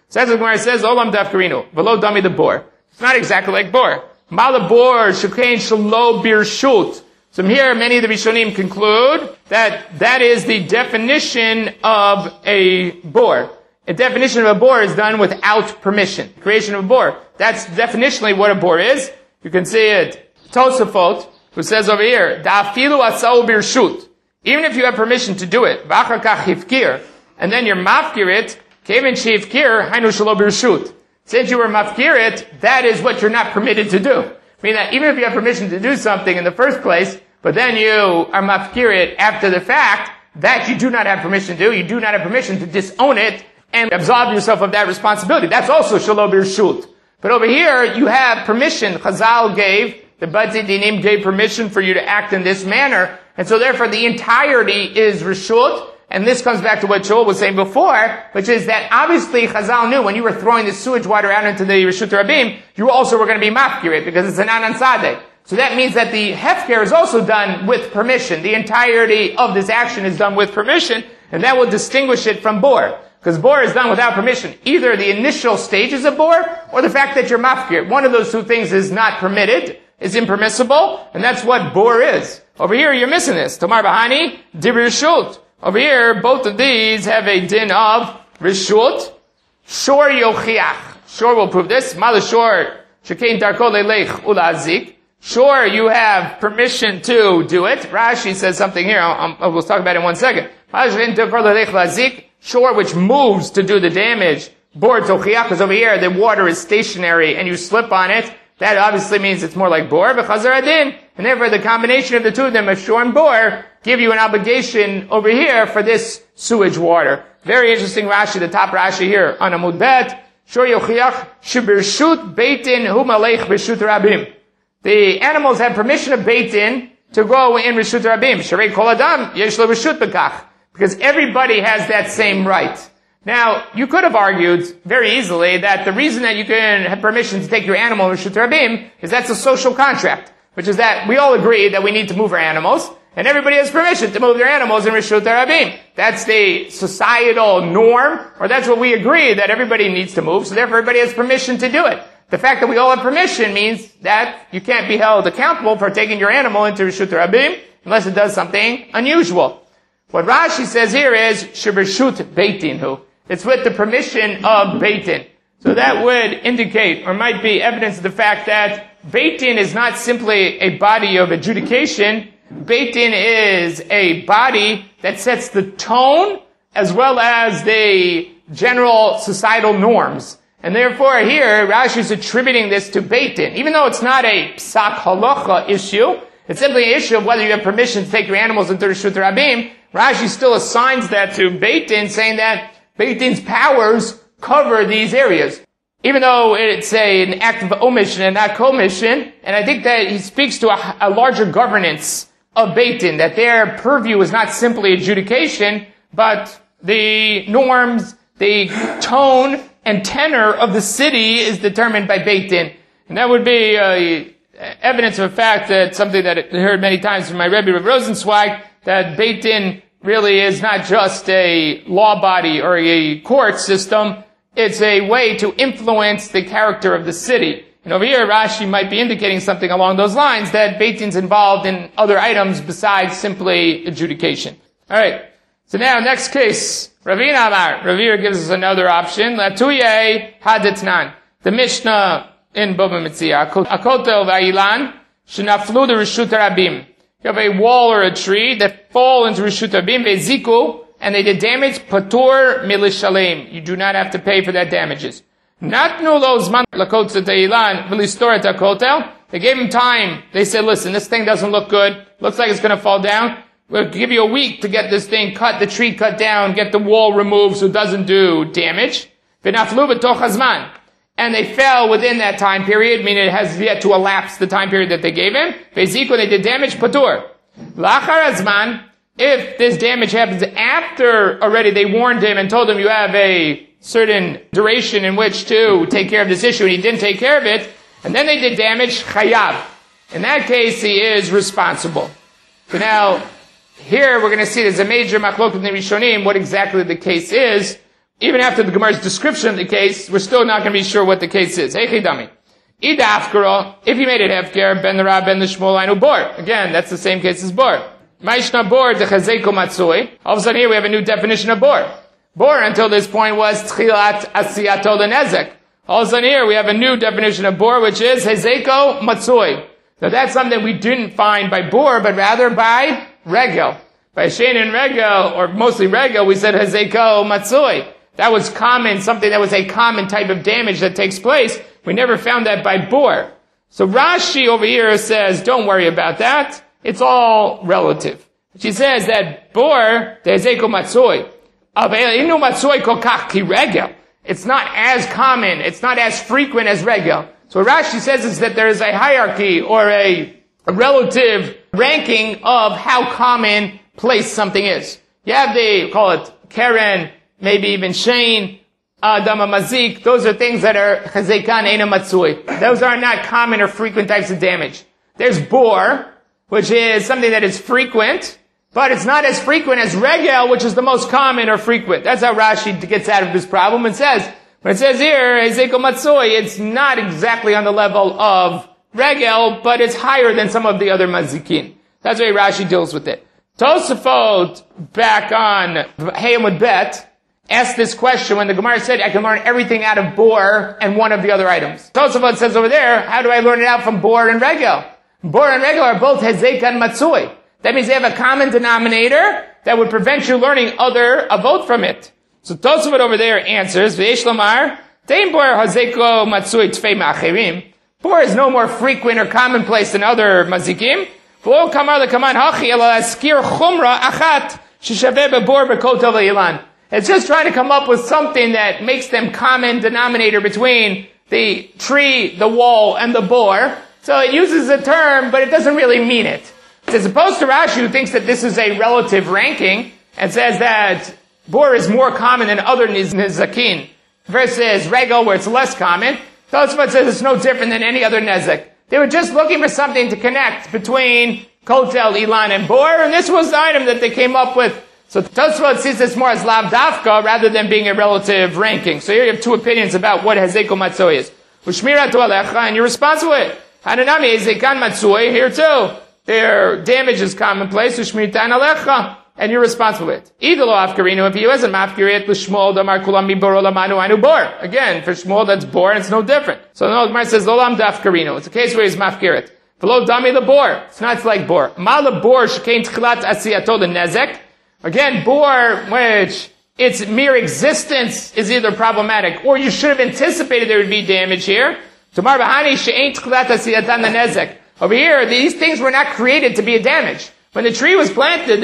Speaker 1: So that's what Gemara says, Olam daf karinu, v'lo dami the bor. It's not exactly like bor. Mala bor, shukain shalo birshut. So here, many of the Rishonim conclude that that is the definition of a bor. A definition of a bor is done without permission. Creation of a bor. That's definitionally what a bor is. You can see it. Tosafot, who says over here, Da'afilu asau birshut. Even if you have permission to do it, v'achar kach hifkir, and then you're mafkir it, kevin shehifkir, hainu shelo birshut. Since you were mafkir it, that is what you're not permitted to do. Meaning that even if you have permission to do something in the first place, but then you are mafkir it after the fact, that you do not have permission to do, you do not have permission to disown it, and absolve yourself of that responsibility. That's also shelo birshut. But over here, you have permission. Chazal gave, the Bati Dinim gave permission for you to act in this manner. And so therefore, the entirety is reshut. And this comes back to what Joel was saying before, which is that obviously Chazal knew when you were throwing the sewage water out into the Reshut Rabim, you also were going to be mafkir because it's an anan sadeh. So that means that the hefker is also done with permission. The entirety of this action is done with permission, and that will distinguish it from bor. Because bor is done without permission. Either the initial stages of bor, or the fact that you're mafkir. One of those two things is not permitted, is impermissible, and that's what bor is. Over here, you're missing this. Tomar Bahani, Dibir Rishut. Over here, both of these have a din of Rishut. Shor Yochiach. Shor will prove this. Mala Shor, Shekein Darko Lelech Ulazik. Sure, you have permission to do it. Rashi says something here. We'll talk about it in 1 second. Shore, which moves to do the damage. Bor tochiach, because over here the water is stationary and you slip on it. That obviously means it's more like bor, but chazar adin. And therefore the combination of the two of them, of shore and bor, give you an obligation over here for this sewage water. Very interesting Rashi, the top Rashi here on Amud Bet. Shor yochiach, shibirshut beitin hu malech b'shut rabim. The animals have permission of Beit Din to go in Reshut Rabim. Sharei Kol Adam, Yesh Lo Reshut B'kach. Because everybody has that same right. Now, you could have argued very easily that the reason that you can have permission to take your animal in Reshut Rabim is that's a social contract. Which is that we all agree that we need to move our animals, and everybody has permission to move their animals in Reshut Rabim. That's the societal norm, or that's what we agree that everybody needs to move, so therefore everybody has permission to do it. The fact that we all have permission means that you can't be held accountable for taking your animal into Reshut Rabim unless it does something unusual. What Rashi says here is Shibirshut Beit Din hu. It's with the permission of Beit Din. So that would indicate or might be evidence of the fact that Beit Din is not simply a body of adjudication. Beit Din is a body that sets the tone as well as the general societal norms. And therefore here, Rashi is attributing this to Beit Din. Even though it's not a psak halacha issue, it's simply an issue of whether you have permission to take your animals into Reshut Rabim, Rashi still assigns that to Beit Din, saying that Beit Din's powers cover these areas. Even though it's an act of omission and not commission, and I think that he speaks to a larger governance of Beit Din, that their purview is not simply adjudication, but the norms, the tone, and tenor of the city is determined by Beit Din. And that would be evidence of a fact that something that I heard many times from my Rebbe Rav Rosenzweig, that Beit Din really is not just a law body or a court system. It's a way to influence the character of the city. And over here, Rashi might be indicating something along those lines, that Beit Din's involved in other items besides simply adjudication. Alright. So now, next case. Ravina Amar. Ravina gives us another option. Latuye hadetnan. The Mishnah in Bava Metzia. Akotel va'ilan shenaflu de Reshut Rabim. You have a wall or a tree that fall into Reshut Rabim, veziku, and they did damage, patur milishalem. You do not have to pay for that damages. Natnu lo zman lakotza te'ilan v'listoret akotel. They gave him time. They said, listen, this thing doesn't look good. Looks like it's going to fall down. We'll give you a week to get this thing cut, the tree cut down, get the wall removed so it doesn't do damage. V'naflu b'toch hazman. And they fell within that time period, meaning it has yet to elapse the time period that they gave him. Veziku, they did damage, patur. Lachar hazman. If this damage happens after already they warned him and told him you have a certain duration in which to take care of this issue and he didn't take care of it, and then they did damage, chayav. In that case, he is responsible. So now, here we're going to see there's a major machlok in the Rishonim, what exactly the case is. even after the Gemara's description of the case, we're still not going to be sure what the case is. Hey, Chidami. Ida Afkara, if you made it Hefker, Ben the Rab, Ben the Shmuel, I know Bor. Again, that's the same case as Bor. Maishna Bor, the Chazeko Matsui. All of a sudden here we have a new definition of Bor. Bor until this point was Tchilat Asiyato Lenezek. All of a sudden here we have a new definition of Bor, which is Hezeko Matsui. Now that's something we didn't find by Bor, but rather by Regel. By Shein and Regel, or mostly Regel, we said Hezeko Matsui. That was common, something that was a common type of damage that takes place. We never found that by Bor. So Rashi over here says, don't worry about that. It's all relative. She says that Bor, the Hezeko Matsui, Inu Matsui Kokach Ki Regel. It's not as common, it's not as frequent as Regel. So what Rashi says is that there is a hierarchy or a relative ranking of how common place something is. You have call it Keren, maybe even Shein, Dama Mazik. Those are things that are Chazekan Eina Matsui. Those are not common or frequent types of damage. There's Bor, which is something that is frequent, but it's not as frequent as Regel, which is the most common or frequent. That's how Rashi gets out of this problem and says, when it says here, Hezeko Matsui, it's not exactly on the level of Regel, but it's higher than some of the other Mazikin. That's the way Rashi deals with it. Tosafot, back on Hayamud Bet, asked this question when the Gemara said, I can learn everything out of Bor and one of the other items. Tosafot says over there, how do I learn it out from Bor and Regel? Bor and Regel are both Hezek and Matsui. That means they have a common denominator that would prevent you learning other avot from it. So Tosafot over there answers, V'yesh lomar, Tein Bor Hezeko Matsui Tfei Ma'achirim. Bor is no more frequent or commonplace than other Mazikim. V'lo kamar lekaman hachi ela askir chumra achat sheshaveh bebor bekotel ve'ilan. It's just trying to come up with something that makes them common denominator between the tree, the wall, and the bor. So it uses a term, but it doesn't really mean it. As opposed to Rashi, who thinks that this is a relative ranking, and says that bor is more common than other nizakin, versus regel, where it's less common. Tosfot says it's no different than any other nezek. They were just looking for something to connect between kotel, ilan, and bor, and this was the item that they came up with. So Tosfot sees this more as lav dafka rather than being a relative ranking. So here you have two opinions about what Hezeko Matsui is. Ushmira to alecha, and you're responsible for it. Hananami Hezekan Matsui, here too. Their damage is commonplace. Ushmiritan alecha, and you're responsible for it. Idolo afkarinu, if he wasn't mafkirit, l'shmol damar kulam mibor olamanu anu bor. Again, for Shmuel that's bor, and it's no different. So the Gemara says, lolam dafkarinu. It's a case where he's mafkirit. V'lo dami the bor. It's not like bor. Ma the bor shekein tchilat asiyato the nezek. Again, bor, which its mere existence is either problematic, or you should have anticipated there would be damage here. Tomar bahani she'ein tchilat asiyatan the nezek. Over here, these things were not created to be a damage. When the tree was planted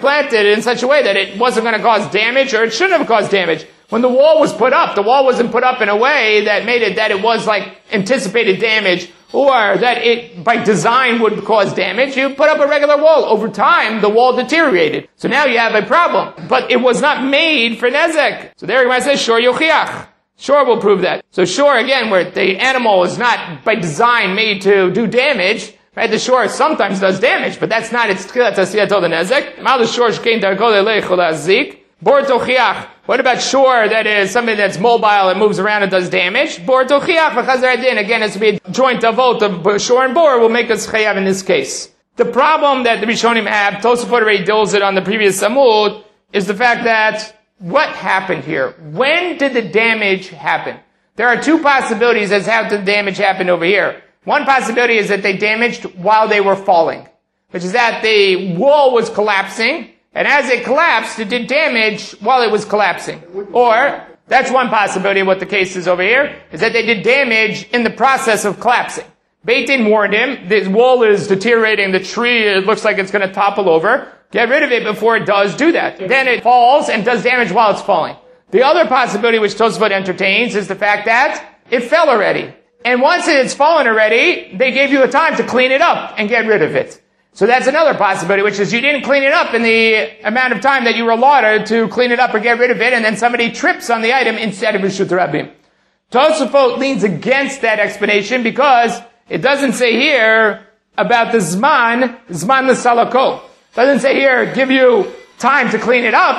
Speaker 1: in such a way that it wasn't going to cause damage, or it shouldn't have caused damage. When the wall was put up, the wall wasn't put up in a way that made it that it was like anticipated damage, or that it, by design, would cause damage. You put up a regular wall. Over time, the wall deteriorated. So now you have a problem. But it was not made for nezek. So there you say, sure, yochiach. Sure will prove that. So sure, again, where the animal is not by design made to do damage, right? The shore sometimes does damage, but that's not its tchilat asiyatol the nezek. Mal the shore shkein darkol elei cholazik. Bor tochiach. What about shore that is something that's mobile and moves around and does damage? Bor tochiach v'chazer adin. Again, it's to be a joint avot of shore and bor will make us chayav in this case. The problem that the Rishonim have, Tosafot already deals it on the previous Samud, is the fact that what happened here? When did the damage happen? There are two possibilities as how the damage happened over here. One possibility is that they damaged while they were falling, which is that the wall was collapsing, and as it collapsed, it did damage while it was collapsing. Or, that's one possibility of what the case is over here, is that they did damage in the process of collapsing. Beit Din warned him, the wall is deteriorating, the tree, it looks like it's going to topple over. Get rid of it before it does do that. Then it falls and does damage while it's falling. The other possibility which Tosafot entertains is the fact that it fell already. And once it's fallen already, they gave you a time to clean it up and get rid of it. So that's another possibility, which is you didn't clean it up in the amount of time that you were allotted to clean it up or get rid of it, and then somebody trips on the item instead of Rishut Rabim. Tosafot leans against that explanation because it doesn't say here about the Zman l'salako. It doesn't say here, give you time to clean it up.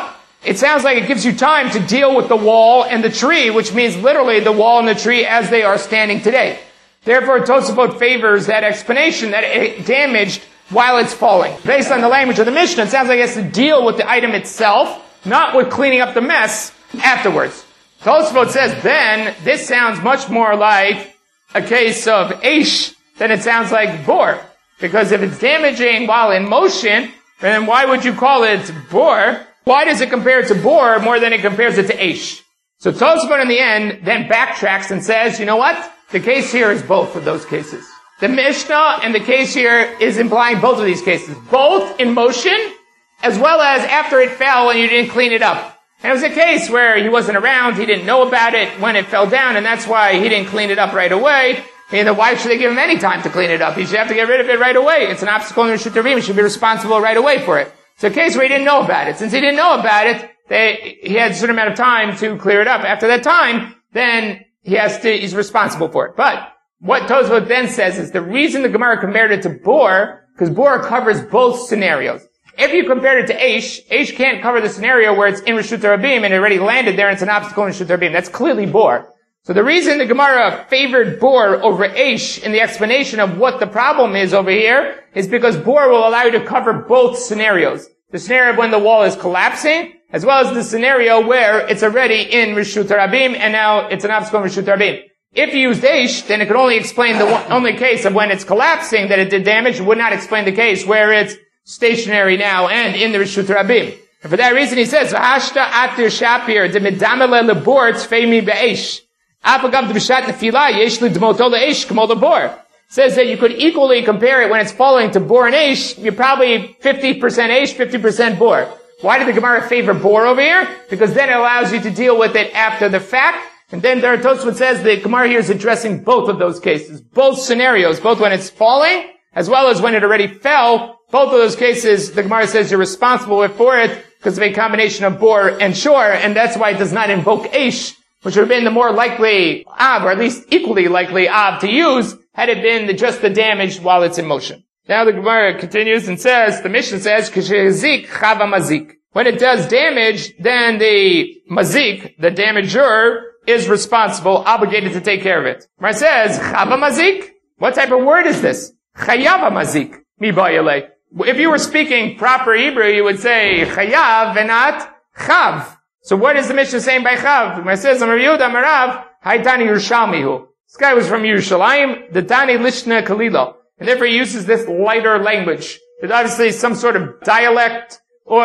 Speaker 1: it sounds like it gives you time to deal with the wall and the tree, which means literally the wall and the tree as they are standing today. Therefore, Tosafot favors that explanation that it damaged while it's falling. Based on the language of the Mishnah, it sounds like it has to deal with the item itself, not with cleaning up the mess afterwards. Tosafot says, then, this sounds much more like a case of Eish than it sounds like Bor. Because if it's damaging while in motion, then why would you call it Bor? Why does it compare to Bor more than it compares it to Eish? So Tosafot in the end then backtracks and says, you know what? The case here is both of those cases. The Mishnah and the case here is implying both of these cases. Both in motion, as well as after it fell and you didn't clean it up. And it was a case where he wasn't around, he didn't know about it when it fell down, and that's why he didn't clean it up right away. And why should they give him any time to clean it up? He should have to get rid of it right away. It's an obstacle in Reshut Rabim. He should be responsible right away for it. It's a case where he didn't know about it. Since he didn't know about it, he had a certain amount of time to clear it up. After that time, then he's responsible for it. But what Tosafot then says is the reason the Gemara compared it to Bor, because Bor covers both scenarios. If you compared it to Eish can't cover the scenario where it's in Reshut Rabim and it already landed there and it's an obstacle in Reshut Rabim. That's clearly Bor. So the reason the Gemara favored Bor over Eish in the explanation of what the problem is over here is because Bor will allow you to cover both scenarios. The scenario of when the wall is collapsing, as well as the scenario where it's already in Reshut Rabim and now it's an obstacle in Reshut Rabim. If you used Eish, then it could only explain the only case of when it's collapsing that it did damage. It would not explain the case where it's stationary now and in the Reshut Rabim. And for that reason he says, V'hashta atir shapir de medamele lebor tzfeimi be'esh. Apagav d'b'shat nefila yesh l'dmoto le'esh k'mo lebor. Says that you could equally compare it when it's falling to Bor and Eish. You're probably 50% Eish, 50% Bor. Why did the Gemara favor Bor over here? Because then it allows you to deal with it after the fact. And then there Tosafot says the Gemara here is addressing both of those cases. Both scenarios, both when it's falling, as well as when it already fell. Both of those cases, the Gemara says you're responsible for it because of a combination of Bor and Shor, and that's why it does not invoke Eish, which would have been the more likely Av, or at least equally likely Av to use, had it been just the damage while it's in motion. Now the Gemara continues and says, the Mishnah says, K'shezik chava mazik. When it does damage, then the mazik, the damager, is responsible, obligated to take care of it. Gemara says, chava mazik? What type of word is this? Chayava mazik. Mi bayale. If you were speaking proper Hebrew, you would say chayav and not chav. So what is the Mishnah saying by chav? When it says, Amar Yehuda Amar Rav, Haitani Yerushalmihu. This guy was from Yerushalayim, the Tani Lishna Kalilo. And therefore he uses this lighter language. There's obviously some sort of dialect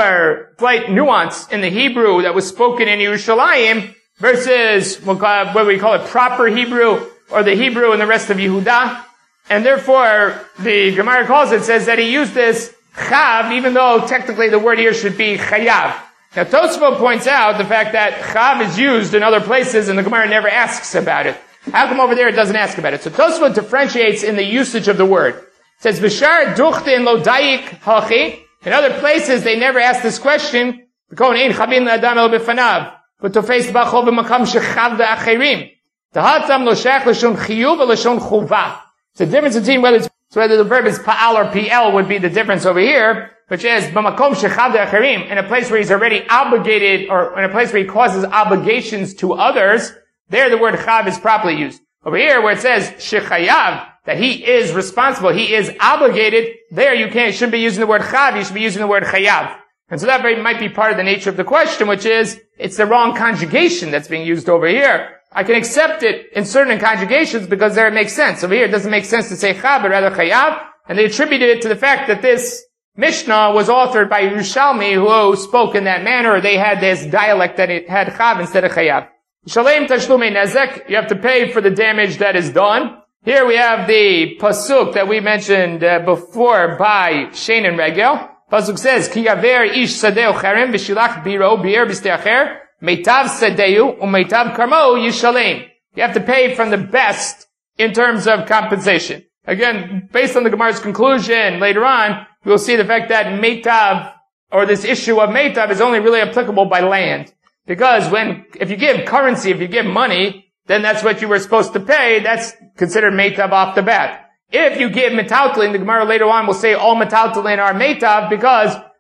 Speaker 1: or slight nuance in the Hebrew that was spoken in Yerushalayim versus what we call it proper Hebrew or the Hebrew in the rest of Yehuda. And therefore, the Gemara calls it, says that he used this chav, even though technically the word here should be chayav. Now, Tosafot points out the fact that chav is used in other places and the Gemara never asks about it. How come over there it doesn't ask about it? So Tosafot differentiates in the usage of the word. It says, V'shar duchtin lo dayik hachi. In other places, they never ask this question. V'kon ein chavin l'adam el b'fanav. V'tofes b'achol b'makam shechav v'acherim. Tahatam lo shach l'shon chiyuv or l'shon chuvah. The difference between whether the verb is pa'al or pl would be the difference over here, which is b'makom shechav de'acherim, in a place where he's already obligated, or in a place where he causes obligations to others. There, the word chav is properly used. Over here, where it says shechayav, that he is responsible, he is obligated. There, shouldn't be using the word chav, you should be using the word chayav. And so that might be part of the nature of the question, which is it's the wrong conjugation that's being used over here. I can accept it in certain conjugations because there it makes sense. Over here it doesn't make sense to say chav, but rather chayav. And they attributed it to the fact that this Mishnah was authored by Yerushalmi who spoke in that manner, or they had this dialect that it had chav instead of chayav. Shalem tashlumei nezek, you have to pay for the damage that is done. Here we have the pasuk that we mentioned before by Shein and Regel. Pasuk says, Ki yaver ish sadeu cherem v'shilach biro bi'er b'steacher. Meitav sadeu umeitav karmo yishalem. You have to pay from the best in terms of compensation. Again, based on the Gemara's conclusion later on, we'll see the fact that meitav, or this issue of meitav, is only really applicable by land. Because if you give currency, if you give money, then that's what you were supposed to pay. That's considered meitav off the bat. If you give metaltalin, the Gemara later on will say all metaltalin are meitav because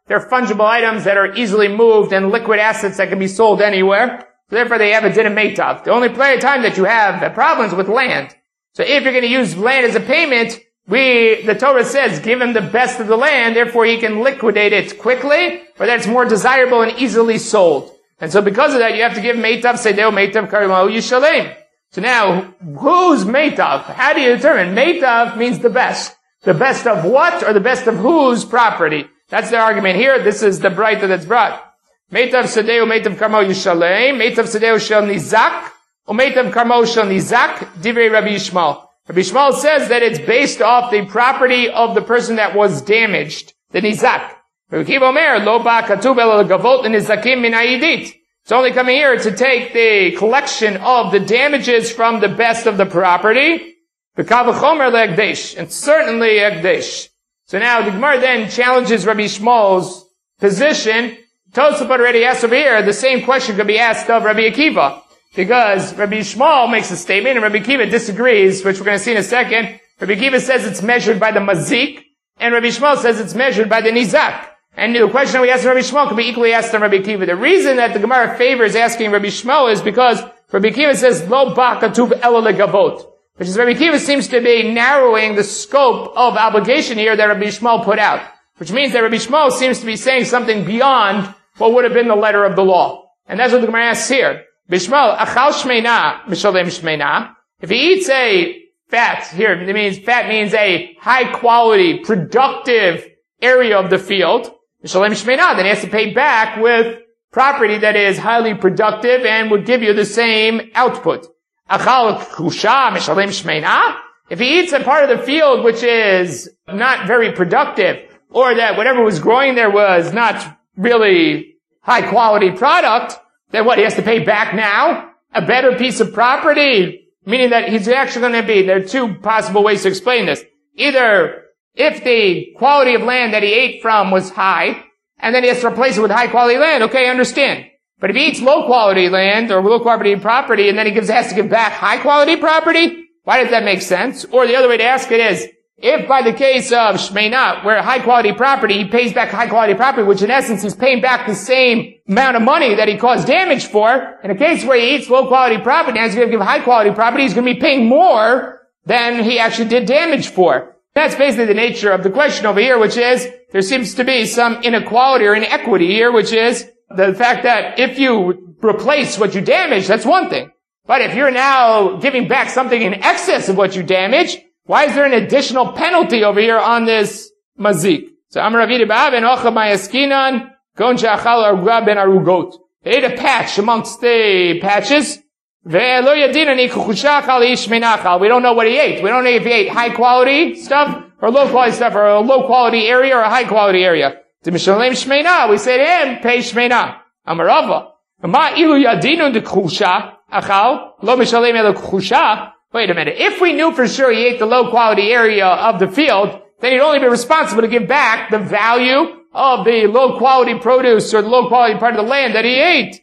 Speaker 1: they're fungible items that are easily moved and liquid assets that can be sold anywhere. So therefore they have a din of meitav. The only time that you have problems with land. So if you're going to use land as a payment, the Torah says, give him the best of the land, therefore he can liquidate it quickly, or that it's more desirable and easily sold. And so because of that, you have to give meitav sedeo, meitav karmo yishalem. So now, who's meitav? How do you determine? Meitav means the best. The best of what, or the best of whose property? That's the argument here. This is the braita that's brought. Meitav sedeo, meitav karmo yishalem, meitav sedeo shel nizak, or meitav karmo shel nizak, divrei Rabbi Yishmael. Rabbi Yishmael says that it's based off the property of the person that was damaged, the nizak. Rabbi Akiva Omer, lo ba katuv ela legavot l'nizakim min ha'idit. It's only coming here to take the collection of the damages from the best of the property, v'kal v'chomer le'ekdesh, and certainly ekdesh. So now the Gemara then challenges Rabbi Yishmael's position. Tosafot already asked over here, the same question could be asked of Rabbi Akiva. Because Rabbi Yishmael makes a statement and Rabbi Akiva disagrees, which we're going to see in a second. Rabbi Akiva says it's measured by the mazik, and Rabbi Yishmael says it's measured by the nizak. And the question that we asked Rabbi Yishmael can be equally asked of Rabbi Akiva. The reason that the Gemara favors asking Rabbi Yishmael is because Rabbi Akiva says, lo ba katuv ela legavot. Which is Rabbi Akiva seems to be narrowing the scope of obligation here that Rabbi Yishmael put out. Which means that Rabbi Yishmael seems to be saying something beyond what would have been the letter of the law. And that's what the Gemara asks here. Bishmael, achal shmeina, mishalem shmeina. If he eats a fat, here, it means, fat means a high quality, productive area of the field, mishalem shmeina, then he has to pay back with property that is highly productive and would give you the same output. Achal kusha, mishalem shmeina. If he eats a part of the field which is not very productive, or that whatever was growing there was not really high quality product, then what, he has to pay back now? A better piece of property? Meaning that he's actually going to be, there are two possible ways to explain this. Either, if the quality of land that he ate from was high, and then he has to replace it with high quality land, okay, I understand. But if he eats low quality land, or low quality property, and then he has to give back high quality property, why does that make sense? Or the other way to ask it is, if by the case of Shmeina, where high quality property, he pays back high quality property, which in essence he's paying back the same amount of money that he caused damage for, in a case where he eats low quality property and he's going to give high quality property, he's going to be paying more than he actually did damage for. That's basically the nature of the question over here, which is, there seems to be some inequality or inequity here, which is the fact that if you replace what you damage, that's one thing. But if you're now giving back something in excess of what you damage, why is there an additional penalty over here on this mazik? So Amar Ravida ba'aben ocha mayaskinan gon she'achal arugah ben arugot. They ate a patch amongst the patches. Ve'lo yadina ni kuchusha achal ish menachal. We don't know what he ate. We don't know if he ate high quality stuff or low quality stuff, or a low quality area or a high quality area. To mishalem shmeina, we say to him, pay shmeina. Amar Rava. Ma ilu yadinu de kuchusha achal lo mishalem elo kuchusha. Wait a minute. If we knew for sure he ate the low quality area of the field, then he'd only be responsible to give back the value of the low quality produce or the low quality part of the land that he ate.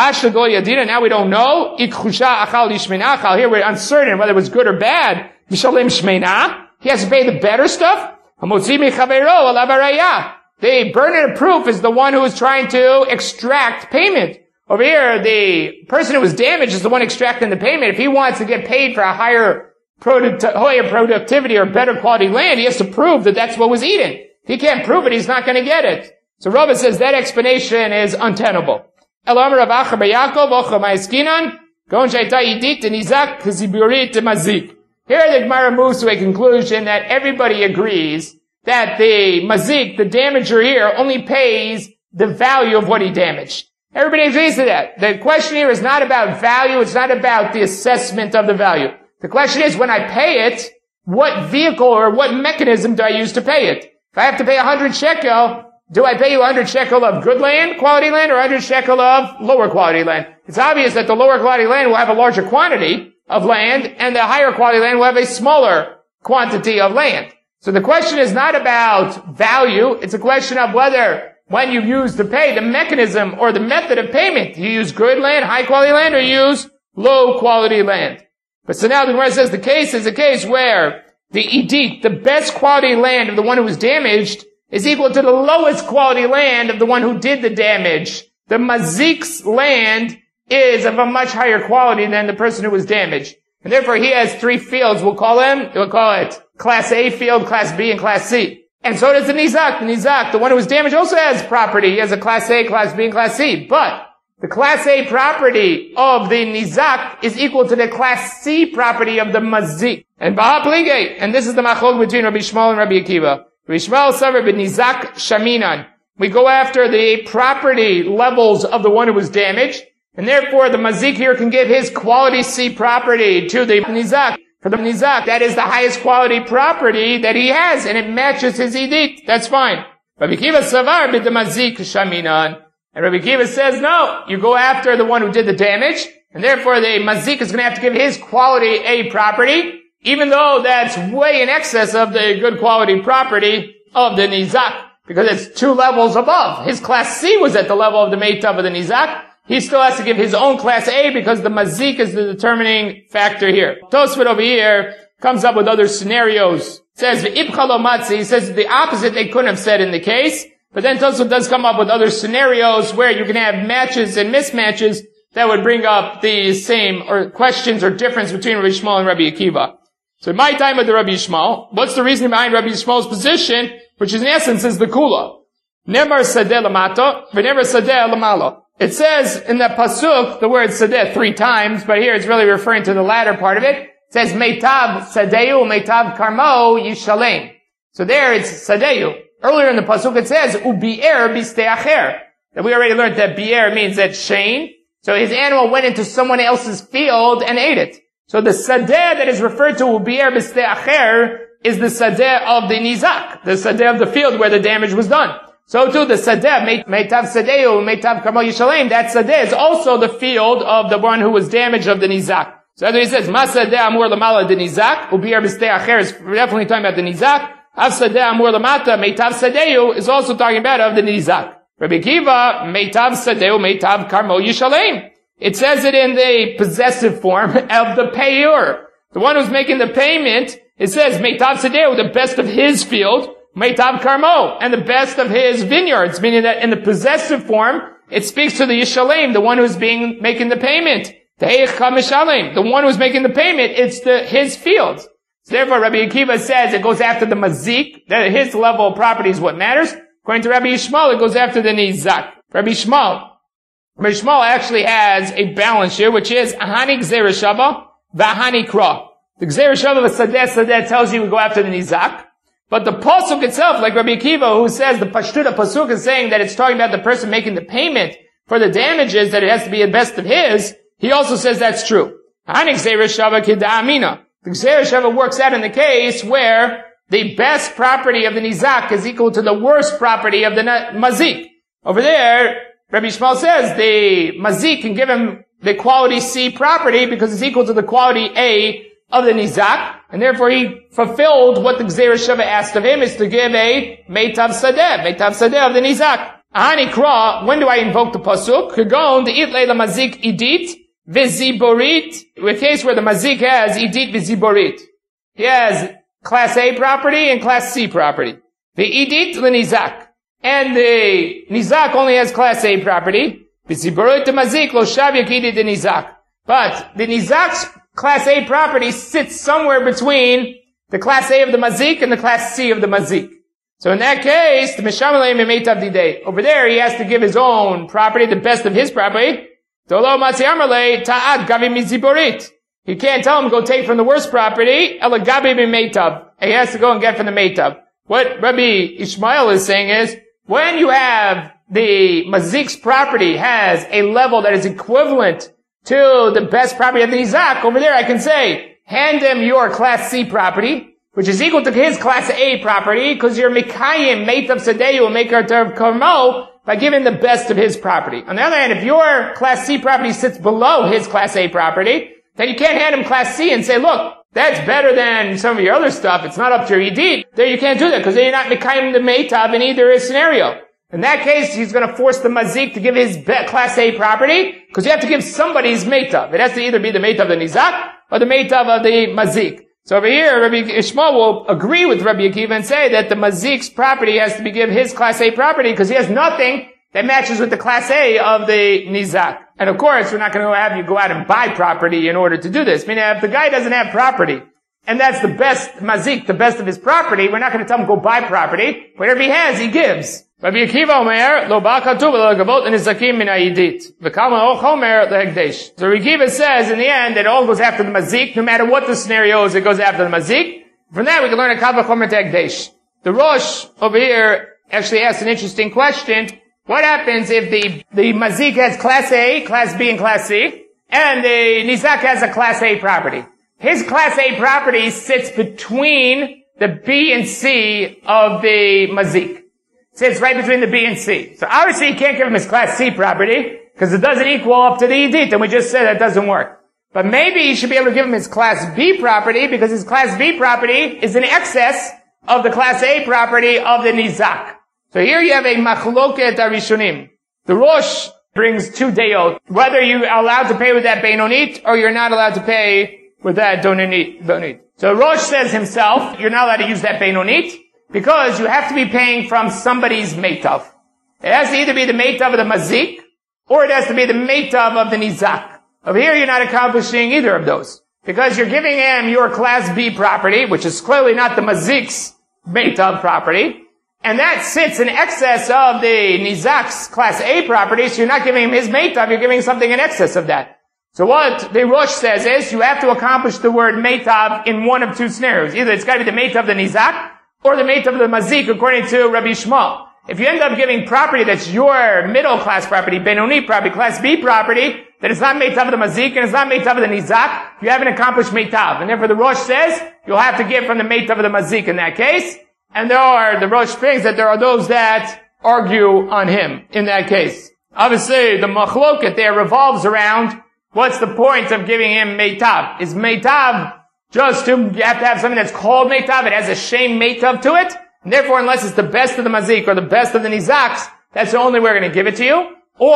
Speaker 1: Now we don't know. Here we're uncertain whether it was good or bad. He has to pay the better stuff. The burden of proof is the one who is trying to extract payment. Over here, the person who was damaged is the one extracting the payment. If he wants to get paid for a higher productivity or better quality land, he has to prove that that's what was eaten. If he can't prove it, he's not going to get it. So Rava says that explanation is untenable. Here the Gemara moves to a conclusion that everybody agrees that the mazik, the damager here, only pays the value of what he damaged. Everybody agrees to that. The question here is not about value. It's not about the assessment of the value. The question is, when I pay it, what vehicle or what mechanism do I use to pay it? If I have to pay 100 shekel, do I pay you 100 shekel of good land, quality land, or 100 shekel of lower quality land? It's obvious that the lower quality land will have a larger quantity of land, and the higher quality land will have a smaller quantity of land. So the question is not about value. It's a question of whether, when you use to pay, the mechanism or the method of payment, you use good land, high quality land, or you use low quality land. But so now the Gemara says the case is a case where the idit, the best quality land of the one who was damaged, is equal to the lowest quality land of the one who did the damage. The mazik's land is of a much higher quality than the person who was damaged. And therefore he has 3 fields. We'll call it Class A field, Class B, and Class C. And so does the nizak. The nizak, the one who was damaged, also has property. He has a Class A, Class B, and Class C. But the Class A property of the nizak is equal to the Class C property of the mazik. And this is the machlok between Rabbi Shmuel and Rabbi Akiva. Rabbi Shmuel said Rabbi Nizak Shaminan. We go after the property levels of the one who was damaged, and therefore the mazik here can give his quality C property to the nizak. For the nizak, that is the highest quality property that he has, and it matches his edit. That's fine. Rabbi Akiva savar b'd mazik shaminan. And Rabbi Akiva says, no, you go after the one who did the damage, and therefore the mazik is going to have to give his quality A property, even though that's way in excess of the good quality property of the nizak, because it's 2 levels above. His Class C was at the level of the meitav of the nizak. He still has to give his own Class A because the mazik is the determining factor here. Tosfot over here comes up with other scenarios. It says, he says the opposite they couldn't have said in the case. But then Tosfot does come up with other scenarios where you can have matches and mismatches that would bring up the same or questions or difference between Rabbi Shmuel and Rabbi Akiva. So in my time with the Rabbi Shmuel, what's the reason behind Rabbi Shmuel's position, which in essence is the kula? Nemar sadeh lamato, v'nemar sadeh lamalo. It says in the pasuk the word sadeh 3 times, but here it's really referring to the latter part of it. It says meitav sadeyu, meitav karmo yishalem. So there it's sadeyu. Earlier in the pasuk it says ubi'er bisteacher. That we already learned that bi'er means that shane. So his animal went into someone else's field and ate it. So the sadeh that is referred to ubi'er bisteacher is the sadeh of the nizak, the sadeh of the field where the damage was done. So too the sadeh, meitav sadeyu, meitav karmo yishalem, that sadeh is also the field of the one who was damaged of the nizak. So that's what he says, ma sadeh amur lamala de nizak, ubi'er bisteacher is definitely talking about the nizak. Av sadeh amur lamata, meitav sadeyu is also talking about of the nizak. Rabbi Akiva, meitav sadeyu, meitav karmo yishalem. It says it in the possessive form of the payor. The one who's making the payment, it says meitav sadeyu, the best of his field, meitav karmo, and the best of his vineyards, meaning that in the possessive form, it speaks to the yishalem, the one who's making the payment. The one who's making the payment, it's his fields. So therefore, Rabbi Akiva says it goes after the mazik, that his level of property is what matters. According to Rabbi Yishmael, it goes after the nizak. Rabbi Yishmael actually has a balance here, which is ahani gzeira shava, v'ahani kra. The gzeira shava of sadeh tells you we go after the nizak. But the pasuk itself, like Rabbi Akiva, who says the pashtuta pasuk is saying that it's talking about the person making the payment for the damages, that it has to be the best of his, he also says that's true. Ahani gzeira shava kida'amina. The Gzeira Shava works out in the case where the best property of the nizak is equal to the worst property of the mazik. Over there, Rabbi Shmuel says the mazik can give him the quality C property because it's equal to the quality A of the nizak, and therefore he fulfilled what the Gzeira Shava asked of him, is to give a meitav sadeh of the nizak. Ahani kra, when do I invoke the pasuk? Kagon, the itlei la mazik idit, Viziborit, a case where the mazik has idit viziborit. He has Class A property and Class C property. The idit l'nizak. And the nizak only has Class A property. Viziborit the mazik lo shav yakidit the nizak. But the nizak's Class A property sits somewhere between the Class A of the mazik and the Class C of the mazik. So in that case, the mishamalei meitav didei. Over there, he has to give his own property, the best of his property. He can't tell him go take from the worst property. He has to go and get from the meitav. What Rabbi Ishmael is saying is, when you have the mazik's property has a level that is equivalent to the best property of the nizak, over there I can say, hand him your Class C property, which is equal to his Class A property, because you're mikayim meitav sadeyu mekar terv karmo, by giving the best of his property. On the other hand, if your Class C property sits below his Class A property, then you can't hand him Class C and say, look, that's better than some of your other stuff. It's not up to your edit. There you can't do that, because then you're not mekayim the meitav in either scenario. In that case, he's going to force the mazik to give his Class A property, because you have to give somebody's meitav. It has to either be the meitav of the nizak, or the meitav of the mazik. So over here, Rabbi Ishmael will agree with Rabbi Akiva and say that the mazik's property has to be given his Class A property because he has nothing that matches with the Class A of the nizak. And of course, we're not going to have you go out and buy property in order to do this. I mean, if the guy doesn't have property, and that's the best mazik, the best of his property, we're not going to tell him go buy property. Whatever he has, he gives. Rabbi Akiva Omer, lo ba katuv lo gavot nizakim min ha'idit. V'kama och Omer lehekdesh. So Rabbi Akiva says in the end that it all goes after the mazik, no matter what the scenario is, it goes after the mazik. From that we can learn a kal v'chomer to hekdesh. The Rosh over here actually asked an interesting question. What happens if the mazik has Class A, Class B, and Class C, and the nizak has a Class A property? His Class A property sits between the B and C of the mazik. Sits right between the B and C. So obviously he can't give him his Class C property, because it doesn't equal up to the edit, and we just said that doesn't work. But maybe he should be able to give him his Class B property, because his Class B property is in excess of the Class A property of the nizak. So here you have a machloket arishonim. The Rosh brings two deot, whether you are allowed to pay with that beinonit, or you're not allowed to pay with that donit. So Rosh says himself, you're not allowed to use that beinonit, because you have to be paying from somebody's meitav. It has to either be the meitav of the mazik, or it has to be the meitav of the nizak. Over here you're not accomplishing either of those. Because you're giving him your Class B property, which is clearly not the mazik's meitav property, and that sits in excess of the nizak's Class A property, so you're not giving him his meitav, you're giving something in excess of that. So what the Rosh says is, you have to accomplish the word meitav in one of two scenarios. Either it's got to be the meitav of the nizak, or the meitav of the mazik, according to Rabbi Shmuel. If you end up giving property that's your middle class property, Benoni property, Class B property, that it's not meitav of the mazik, and it's not meitav of the nizak, you haven't accomplished meitav. And therefore the Rosh says, you'll have to give from the meitav of the mazik in that case. And the Rosh brings that there are those that argue on him in that case. Obviously, the machloket there revolves around, what's the point of giving him meitav? Is meitav just you have to have something that's called meitav, it has a shame meitav to it, and therefore unless it's the best of the mazik or the best of the nizaks, that's the only way we're going to give it to you?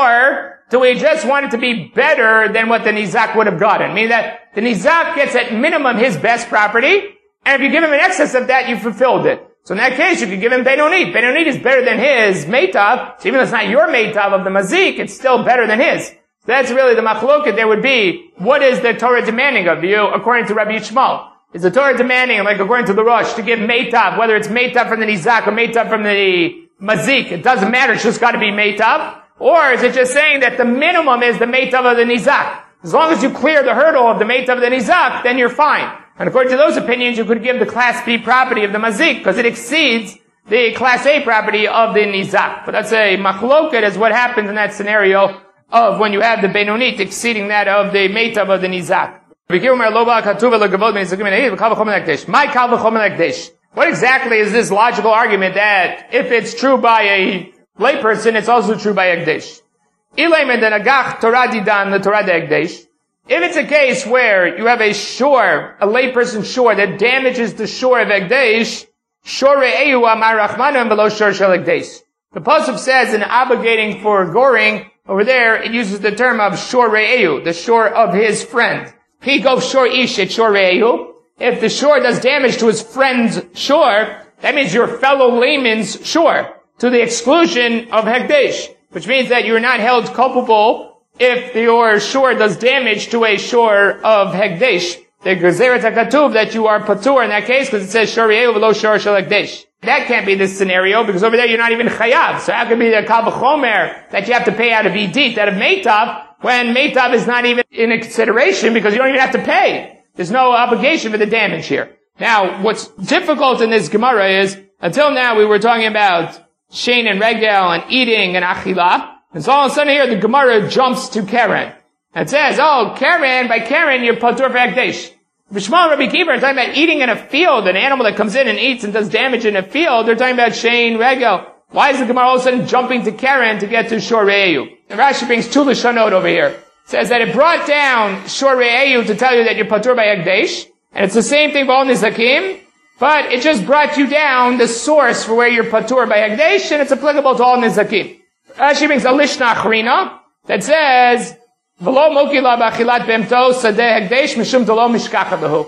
Speaker 1: Or do we just want it to be better than what the nizak would have gotten? Meaning that the nizak gets at minimum his best property, and if you give him an excess of that, you've fulfilled it. So in that case, you could give him Benonit. Benonit is better than his meitav, so even though it's not your meitav of the mazik, it's still better than his. That's really the machloket. There would be, what is the Torah demanding of you, according to Rabbi Yishmael? Is the Torah demanding, like according to the Rosh, to give meitav, whether it's meitav from the nizak or meitav from the mazik? It doesn't matter, it's just got to be meitav. Or is it just saying that the minimum is the meitav of the nizak? As long as you clear the hurdle of the meitav of the nizak, then you're fine. And according to those opinions, you could give the Class B property of the mazik, because it exceeds the Class A property of the nizak. But that's a machloket, is what happens in that scenario of when you have the Benonit exceeding that of the meitav of the nizak. What exactly is this logical argument that if it's true by a layperson, it's also true by Ekdesh? If it's a case where you have a shore, a layperson shore, that damages the shore of Ekdesh, the pasuk says in obligating for goring, over there, it uses the term of shor re'ehu, the shore of his friend. Pigov shor ish et shor re'ehu. If the shore does damage to his friend's shore, that means your fellow layman's shore, to the exclusion of Hekdesh, which means that you're not held culpable if your shore does damage to a shore of Hekdesh. The Gezeret HaKatuv, that you are patur in that case, because it says shor re'ehu v'lo shor shel Hekdesh. That can't be this scenario, because over there you're not even chayav. So how can it be the kal v'chomer that you have to pay out of edit, out of meitav, when meitav is not even in a consideration, because you don't even have to pay. There's no obligation for the damage here. Now, what's difficult in this Gemara is, until now we were talking about shein and regel and eating and achila, and so all of a sudden here the Gemara jumps to Keren. And it says, oh, Keren, by Keren you're patur for Hekdesh. Bishmal and Rabbi Kiva are talking about eating in a field, an animal that comes in and eats and does damage in a field. They're talking about shein, regel. Why is the Gemara all of a sudden jumping to Keren to get to shor re'ehu? And Rashi brings two lashonot over here. It says that it brought down shor re'ehu to tell you that you're patur by Hekdesh, and it's the same thing for all nizakim, but it just brought you down the source for where you're patur by Hekdesh, and it's applicable to all nizakim. Rashi brings a lishna achrina that says, V'lo mokila b'achilat b'emto sadeh hekdesh mishum delo mishkacha b'hu.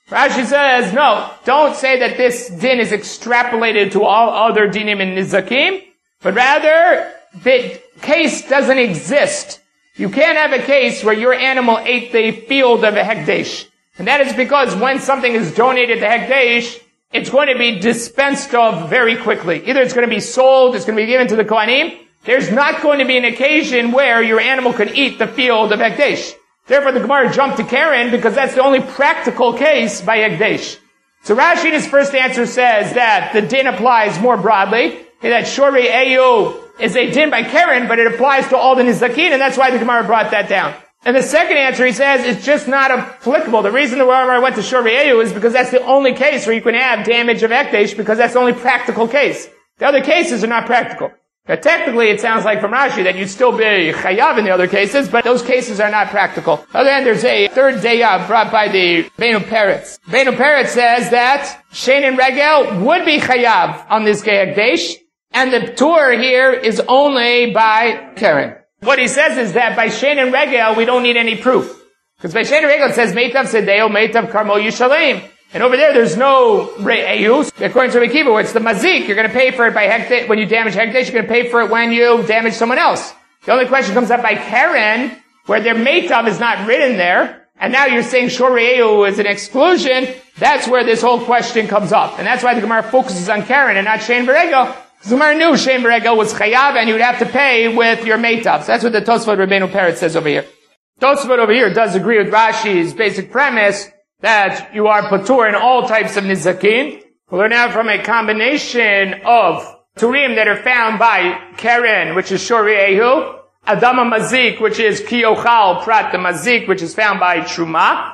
Speaker 1: Rashi says, no, don't say that this din is extrapolated to all other dinim in nizakim, but rather, the case doesn't exist. You can't have a case where your animal ate the field of a hekdesh. And that is because when something is donated to hekdesh, it's going to be dispensed of very quickly. Either it's going to be sold, it's going to be given to the Kohanim. There's not going to be an occasion where your animal could eat the field of hekdesh. Therefore, the Gemara jumped to Karen because that's the only practical case by hekdesh. So Rashi in his first answer says that the din applies more broadly, and that shori eyu is a din by Karen, but it applies to all the nizakin, and that's why the Gemara brought that down. And the second answer, he says, it's just not applicable. The reason the Gemara went to shori eyu is because that's the only case where you can have damage of hekdesh, because that's the only practical case. The other cases are not practical. Now, technically, it sounds like from Rashi that you'd still be chayav in the other cases, but those cases are not practical. On the other hand, there's a third daya brought by the Beinu Peretz. Beinu Peretz says that Shein and Regel would be chayav on this hekdesh, and the tour here is only by Karen. What he says is that by Shein and Regel, we don't need any proof. Because by Shein and Regel, it says Meitav Sedeo, Meitav Karmo Yishalem. And over there, there's no re'eyu. According to Rabbi Akiva, where it's the mazik, you're going to pay for it by hekdesh. When you damage hekdesh, you're going to pay for it when you damage someone else. The only question comes up by Karen, where their meitav is not written there, and now you're saying shor re'eyu is an exclusion. That's where this whole question comes up. And that's why the Gemara focuses on Karen and not Shein Beregel. Because the Gemara knew Shein Beregel was chayav, and you'd have to pay with your meitav. So that's what the Tosfot Rabbeinu Peretz says over here. Tosfot over here does agree with Rashi's basic premise, that you are patur in all types of nizakin. We learn out from a combination of turim that are found by Karen, which is shori ehu, adama mazik, which is kiyochal prat the mazik, which is found by truma,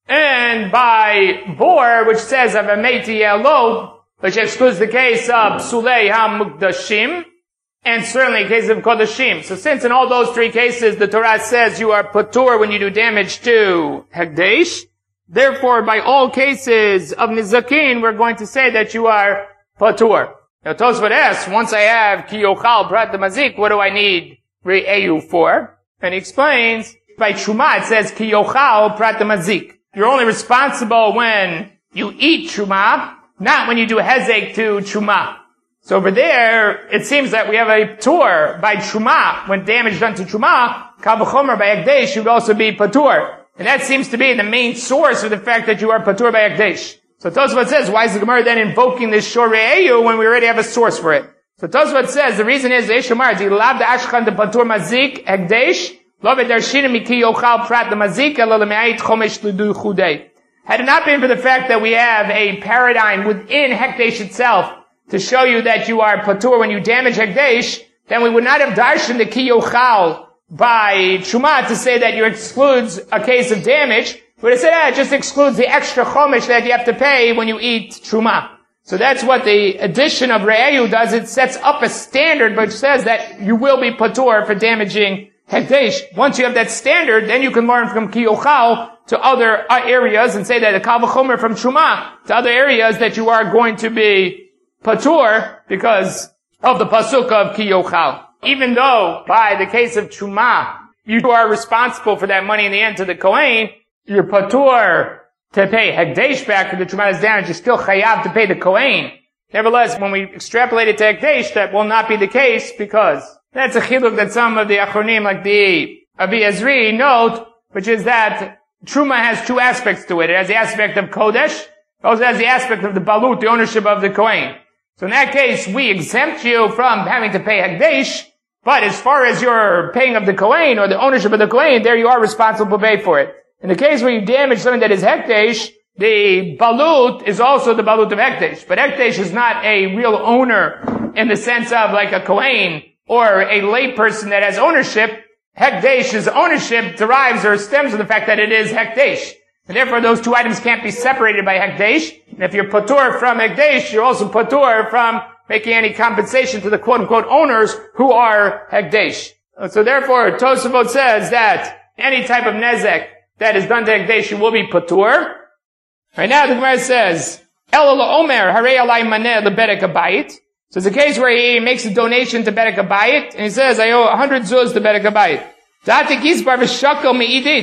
Speaker 1: and by bor, which says of ameti elo, which excludes the case of sulei ha-mukdashim, and certainly in case of kodashim. So since in all those three cases the Torah says you are patur when you do damage to hekdesh, therefore, by all cases of nizakin, we're going to say that you are patur. Now, Tosfot asks, once I have ki yochal prat mazik, what do I need re'eyu for? And he explains, by truma it says ki yochal prat mazik. You're only responsible when you eat truma, not when you do hezek to truma. So over there, it seems that we have a patur by truma. When damage done to truma, kal v'chomer by hekdesh, you would also be patur. And that seems to be the main source of the fact that you are patur by hekdesh. So Tosfot says, why is the Gemara then invoking this shor re'eyu when we already have a source for it? So Tosfot says, the reason is, Eshomar, di lav da ashchan de patur mazik hekdesh, lo v'darshina miki yochal prat the mazik, ela le'me'ayit chomesh l'du chudei. Had it not been for the fact that we have a paradigm within hekdesh itself to show you that you are patur when you damage hekdesh, then we would not have darshan the ki yochal by truma to say that you excludes a case of damage, but it said it just excludes the extra chomesh that you have to pay when you eat truma. So that's what the addition of re'eyu does. It sets up a standard which says that you will be patur for damaging hekdesh. Once you have that standard, then you can learn from ki yochal to other areas and say that the kal v'chomer from truma to other areas that you are going to be patur because of the pasuk of ki yochal. Even though, by the case of truma, you are responsible for that money in the end to the Kohen, you're patur to pay hekdesh back for the truma that's damaged, you're still chayav to pay the Kohen. Nevertheless, when we extrapolate it to hekdesh, that will not be the case because that's a chiluk that some of the achronim, like the Avi Ezri, note, which is that truma has two aspects to it. It has the aspect of kodesh, it also has the aspect of the balut, the ownership of the Kohen. So in that case, we exempt you from having to pay hekdesh, but as far as your paying of the Kohen or the ownership of the Kohen, there you are responsible to pay for it. In the case where you damage something that is hekdesh, the balut is also the balut of hekdesh. But hekdesh is not a real owner in the sense of like a Kohen or a lay person that has ownership. Hekdesh's ownership derives or stems from the fact that it is hekdesh. And therefore those two items can't be separated by hekdesh. And if you're patur from hekdesh, you're also patur from making any compensation to the quote-unquote owners who are hekdesh. So therefore, Tosafot says that any type of nezek that is done to hekdesh, you will be patur. Right now, the Gemara says, Elo la'omer harei alai maneh leberek habayit. So it's a case where he makes a donation to Berek HaBayit, and he says, I owe 100 zuz to Berek HaBayit. Dati gizbar v'shakel me'idit.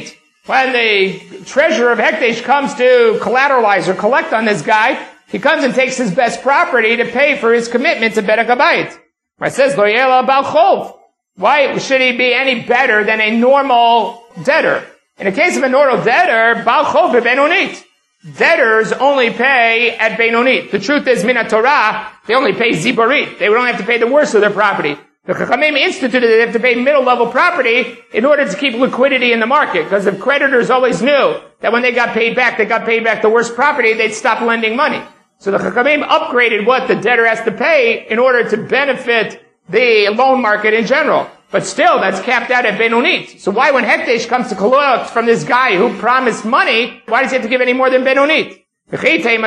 Speaker 1: when the treasurer of Hekdesh comes to collateralize or collect on this guy, he comes and takes his best property to pay for his commitment to Bedek HaBayit. It says, Lo Yela Bal Chov. Why should he be any better than a normal debtor? In the case of a normal debtor, Bal Chov Benonit. Debtors only pay at Benonit. The truth is, Min Torah, they only pay Zibarit. They would only have to pay the worst of their property. The Chachamim instituted that they have to pay middle-level property in order to keep liquidity in the market. Because if creditors always knew that when they got paid back the worst property, they'd stop lending money. So the Chachamim upgraded what the debtor has to pay in order to benefit the loan market in general. But still, that's capped out at Benonit. So why when Hekdesh comes to collect from this guy who promised money, why does he have to give any more than Benonit? If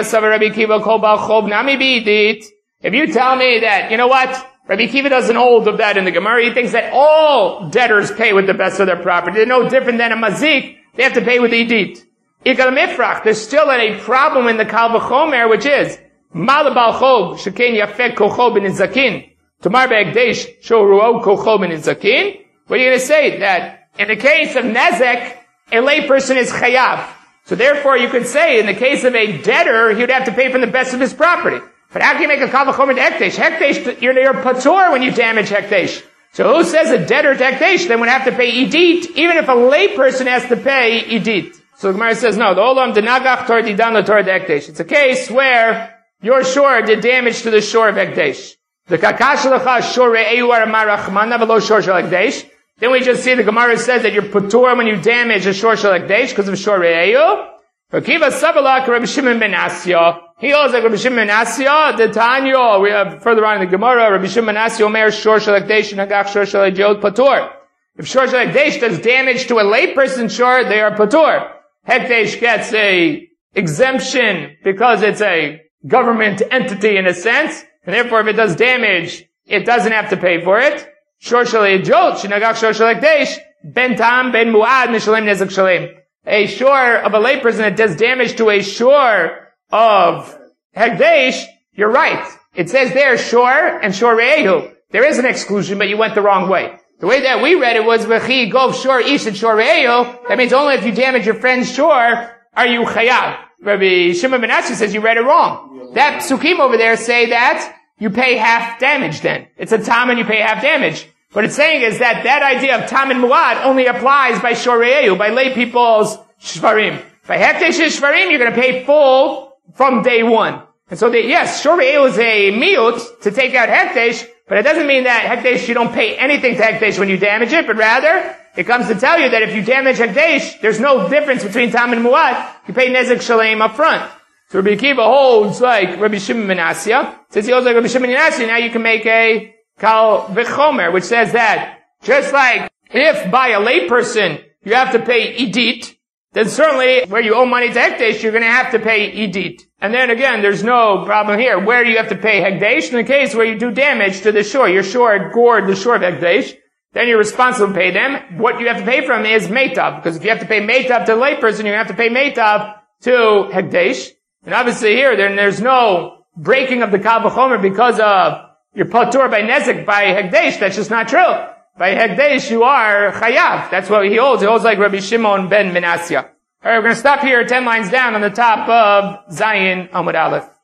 Speaker 1: you tell me that, you know what? Rabbi Kiva doesn't hold of that in the Gemara. He thinks that all debtors pay with the best of their property. They're no different than a mazik. They have to pay with Idit. Ikal Mifrach. There's still a problem in the Kal V'chomer, which is Mal Bal Chov Sheken Yafek Kocho Ben Nizakin. Tomar Be'egdesh Sho Ruo Kocho Ben Nizakin. What are you going to say? That in the case of Nezek, a layperson is chayav. So therefore, you could say in the case of a debtor, he would have to pay from the best of his property. But how can you make a Kal V'chomer to Hekdesh? Hekdesh, you're patur when you damage Hekdesh. So who says a debtor to Hekdesh then would have to pay Idit, even if a layperson has to pay Idit? So the Gemara says, no, the Olam Denagach Tor Didan La Tor Hekdesh. It's a case where your shore did damage to the shore of Hekdesh. The Kakash Lacha Shore Re'eu Aramar Rachmana V'lo Shor Shel Hekdesh. Then we just see the Gemara says that you're patur when you damage a shor Shel Hekdesh because of Shor Re'eu. Akiva Sabalak Rabbi Shimon ben Asya. He holds like Rabbi Shimon ben Asya, the Tanya, we have further on in the Gemara, Rabbi Shimon ben Asya, Omer Shor Shel Hekdesh, Nagach Shor Shel Hekdesh, Patur. If Shor Shel Hekdesh does damage to a layperson's shor, they are Patur. Hekdesh gets a exemption because it's a government entity in a sense, and therefore if it does damage, it doesn't have to pay for it. Shor Shel Hekdesh, Nagach Shor Shel Hekdesh, Ben Tam, Ben Muad, Mishalem Nezek Shalem. A shore of a layperson that does damage to a shore of Hekdesh, you're right. It says there shore and shore re'ehu. There is an exclusion, but you went the wrong way. The way that we read it was v'chi gov shore ish and shore re'ehu. That means only if you damage your friend's shore are you chayav. Rabbi Shimon ben Asya says you read it wrong. That psukim over there say that you pay half damage then. It's a tam and you pay half damage. What it's saying is that idea of tam and muad only applies by shor re'ehu, by lay people's shvarim. By Hekdesh shvarim, you're going to pay full from day one. And so yes, shor re'ehu is a miut to take out Hekdesh, but it doesn't mean that Hekdesh, you don't pay anything to Hekdesh when you damage it, but rather, it comes to tell you that if you damage Hekdesh, there's no difference between tam and muad. You pay nezek shalem up front. So Rabbi Akiva holds like Rabbi Shimon ben Asya. Since he holds like Rabbi Shimon ben Asya, now you can make a Kal V'chomer, which says that just like if by a layperson you have to pay Idit, then certainly where you owe money to Hekdesh, you're going to have to pay Idit. And then again, there's no problem here. Where do you have to pay Hekdesh? In the case where you do damage to the shore, your shore gored the shore of Hekdesh, then you're responsible to pay them. What you have to pay from is Meitav, because if you have to pay Meitav to a layperson, you're going to have to pay Meitav to Hekdesh. And obviously here, then there's no breaking of the Kal V'chomer because of your patur by Nezek, by Hekdesh. That's just not true. By Hekdesh, you are chayav. That's what he holds. He holds like Rabbi Shimon ben Asya. Alright, we're going to stop here 10 lines down on the top of Zayin Amud Aleph.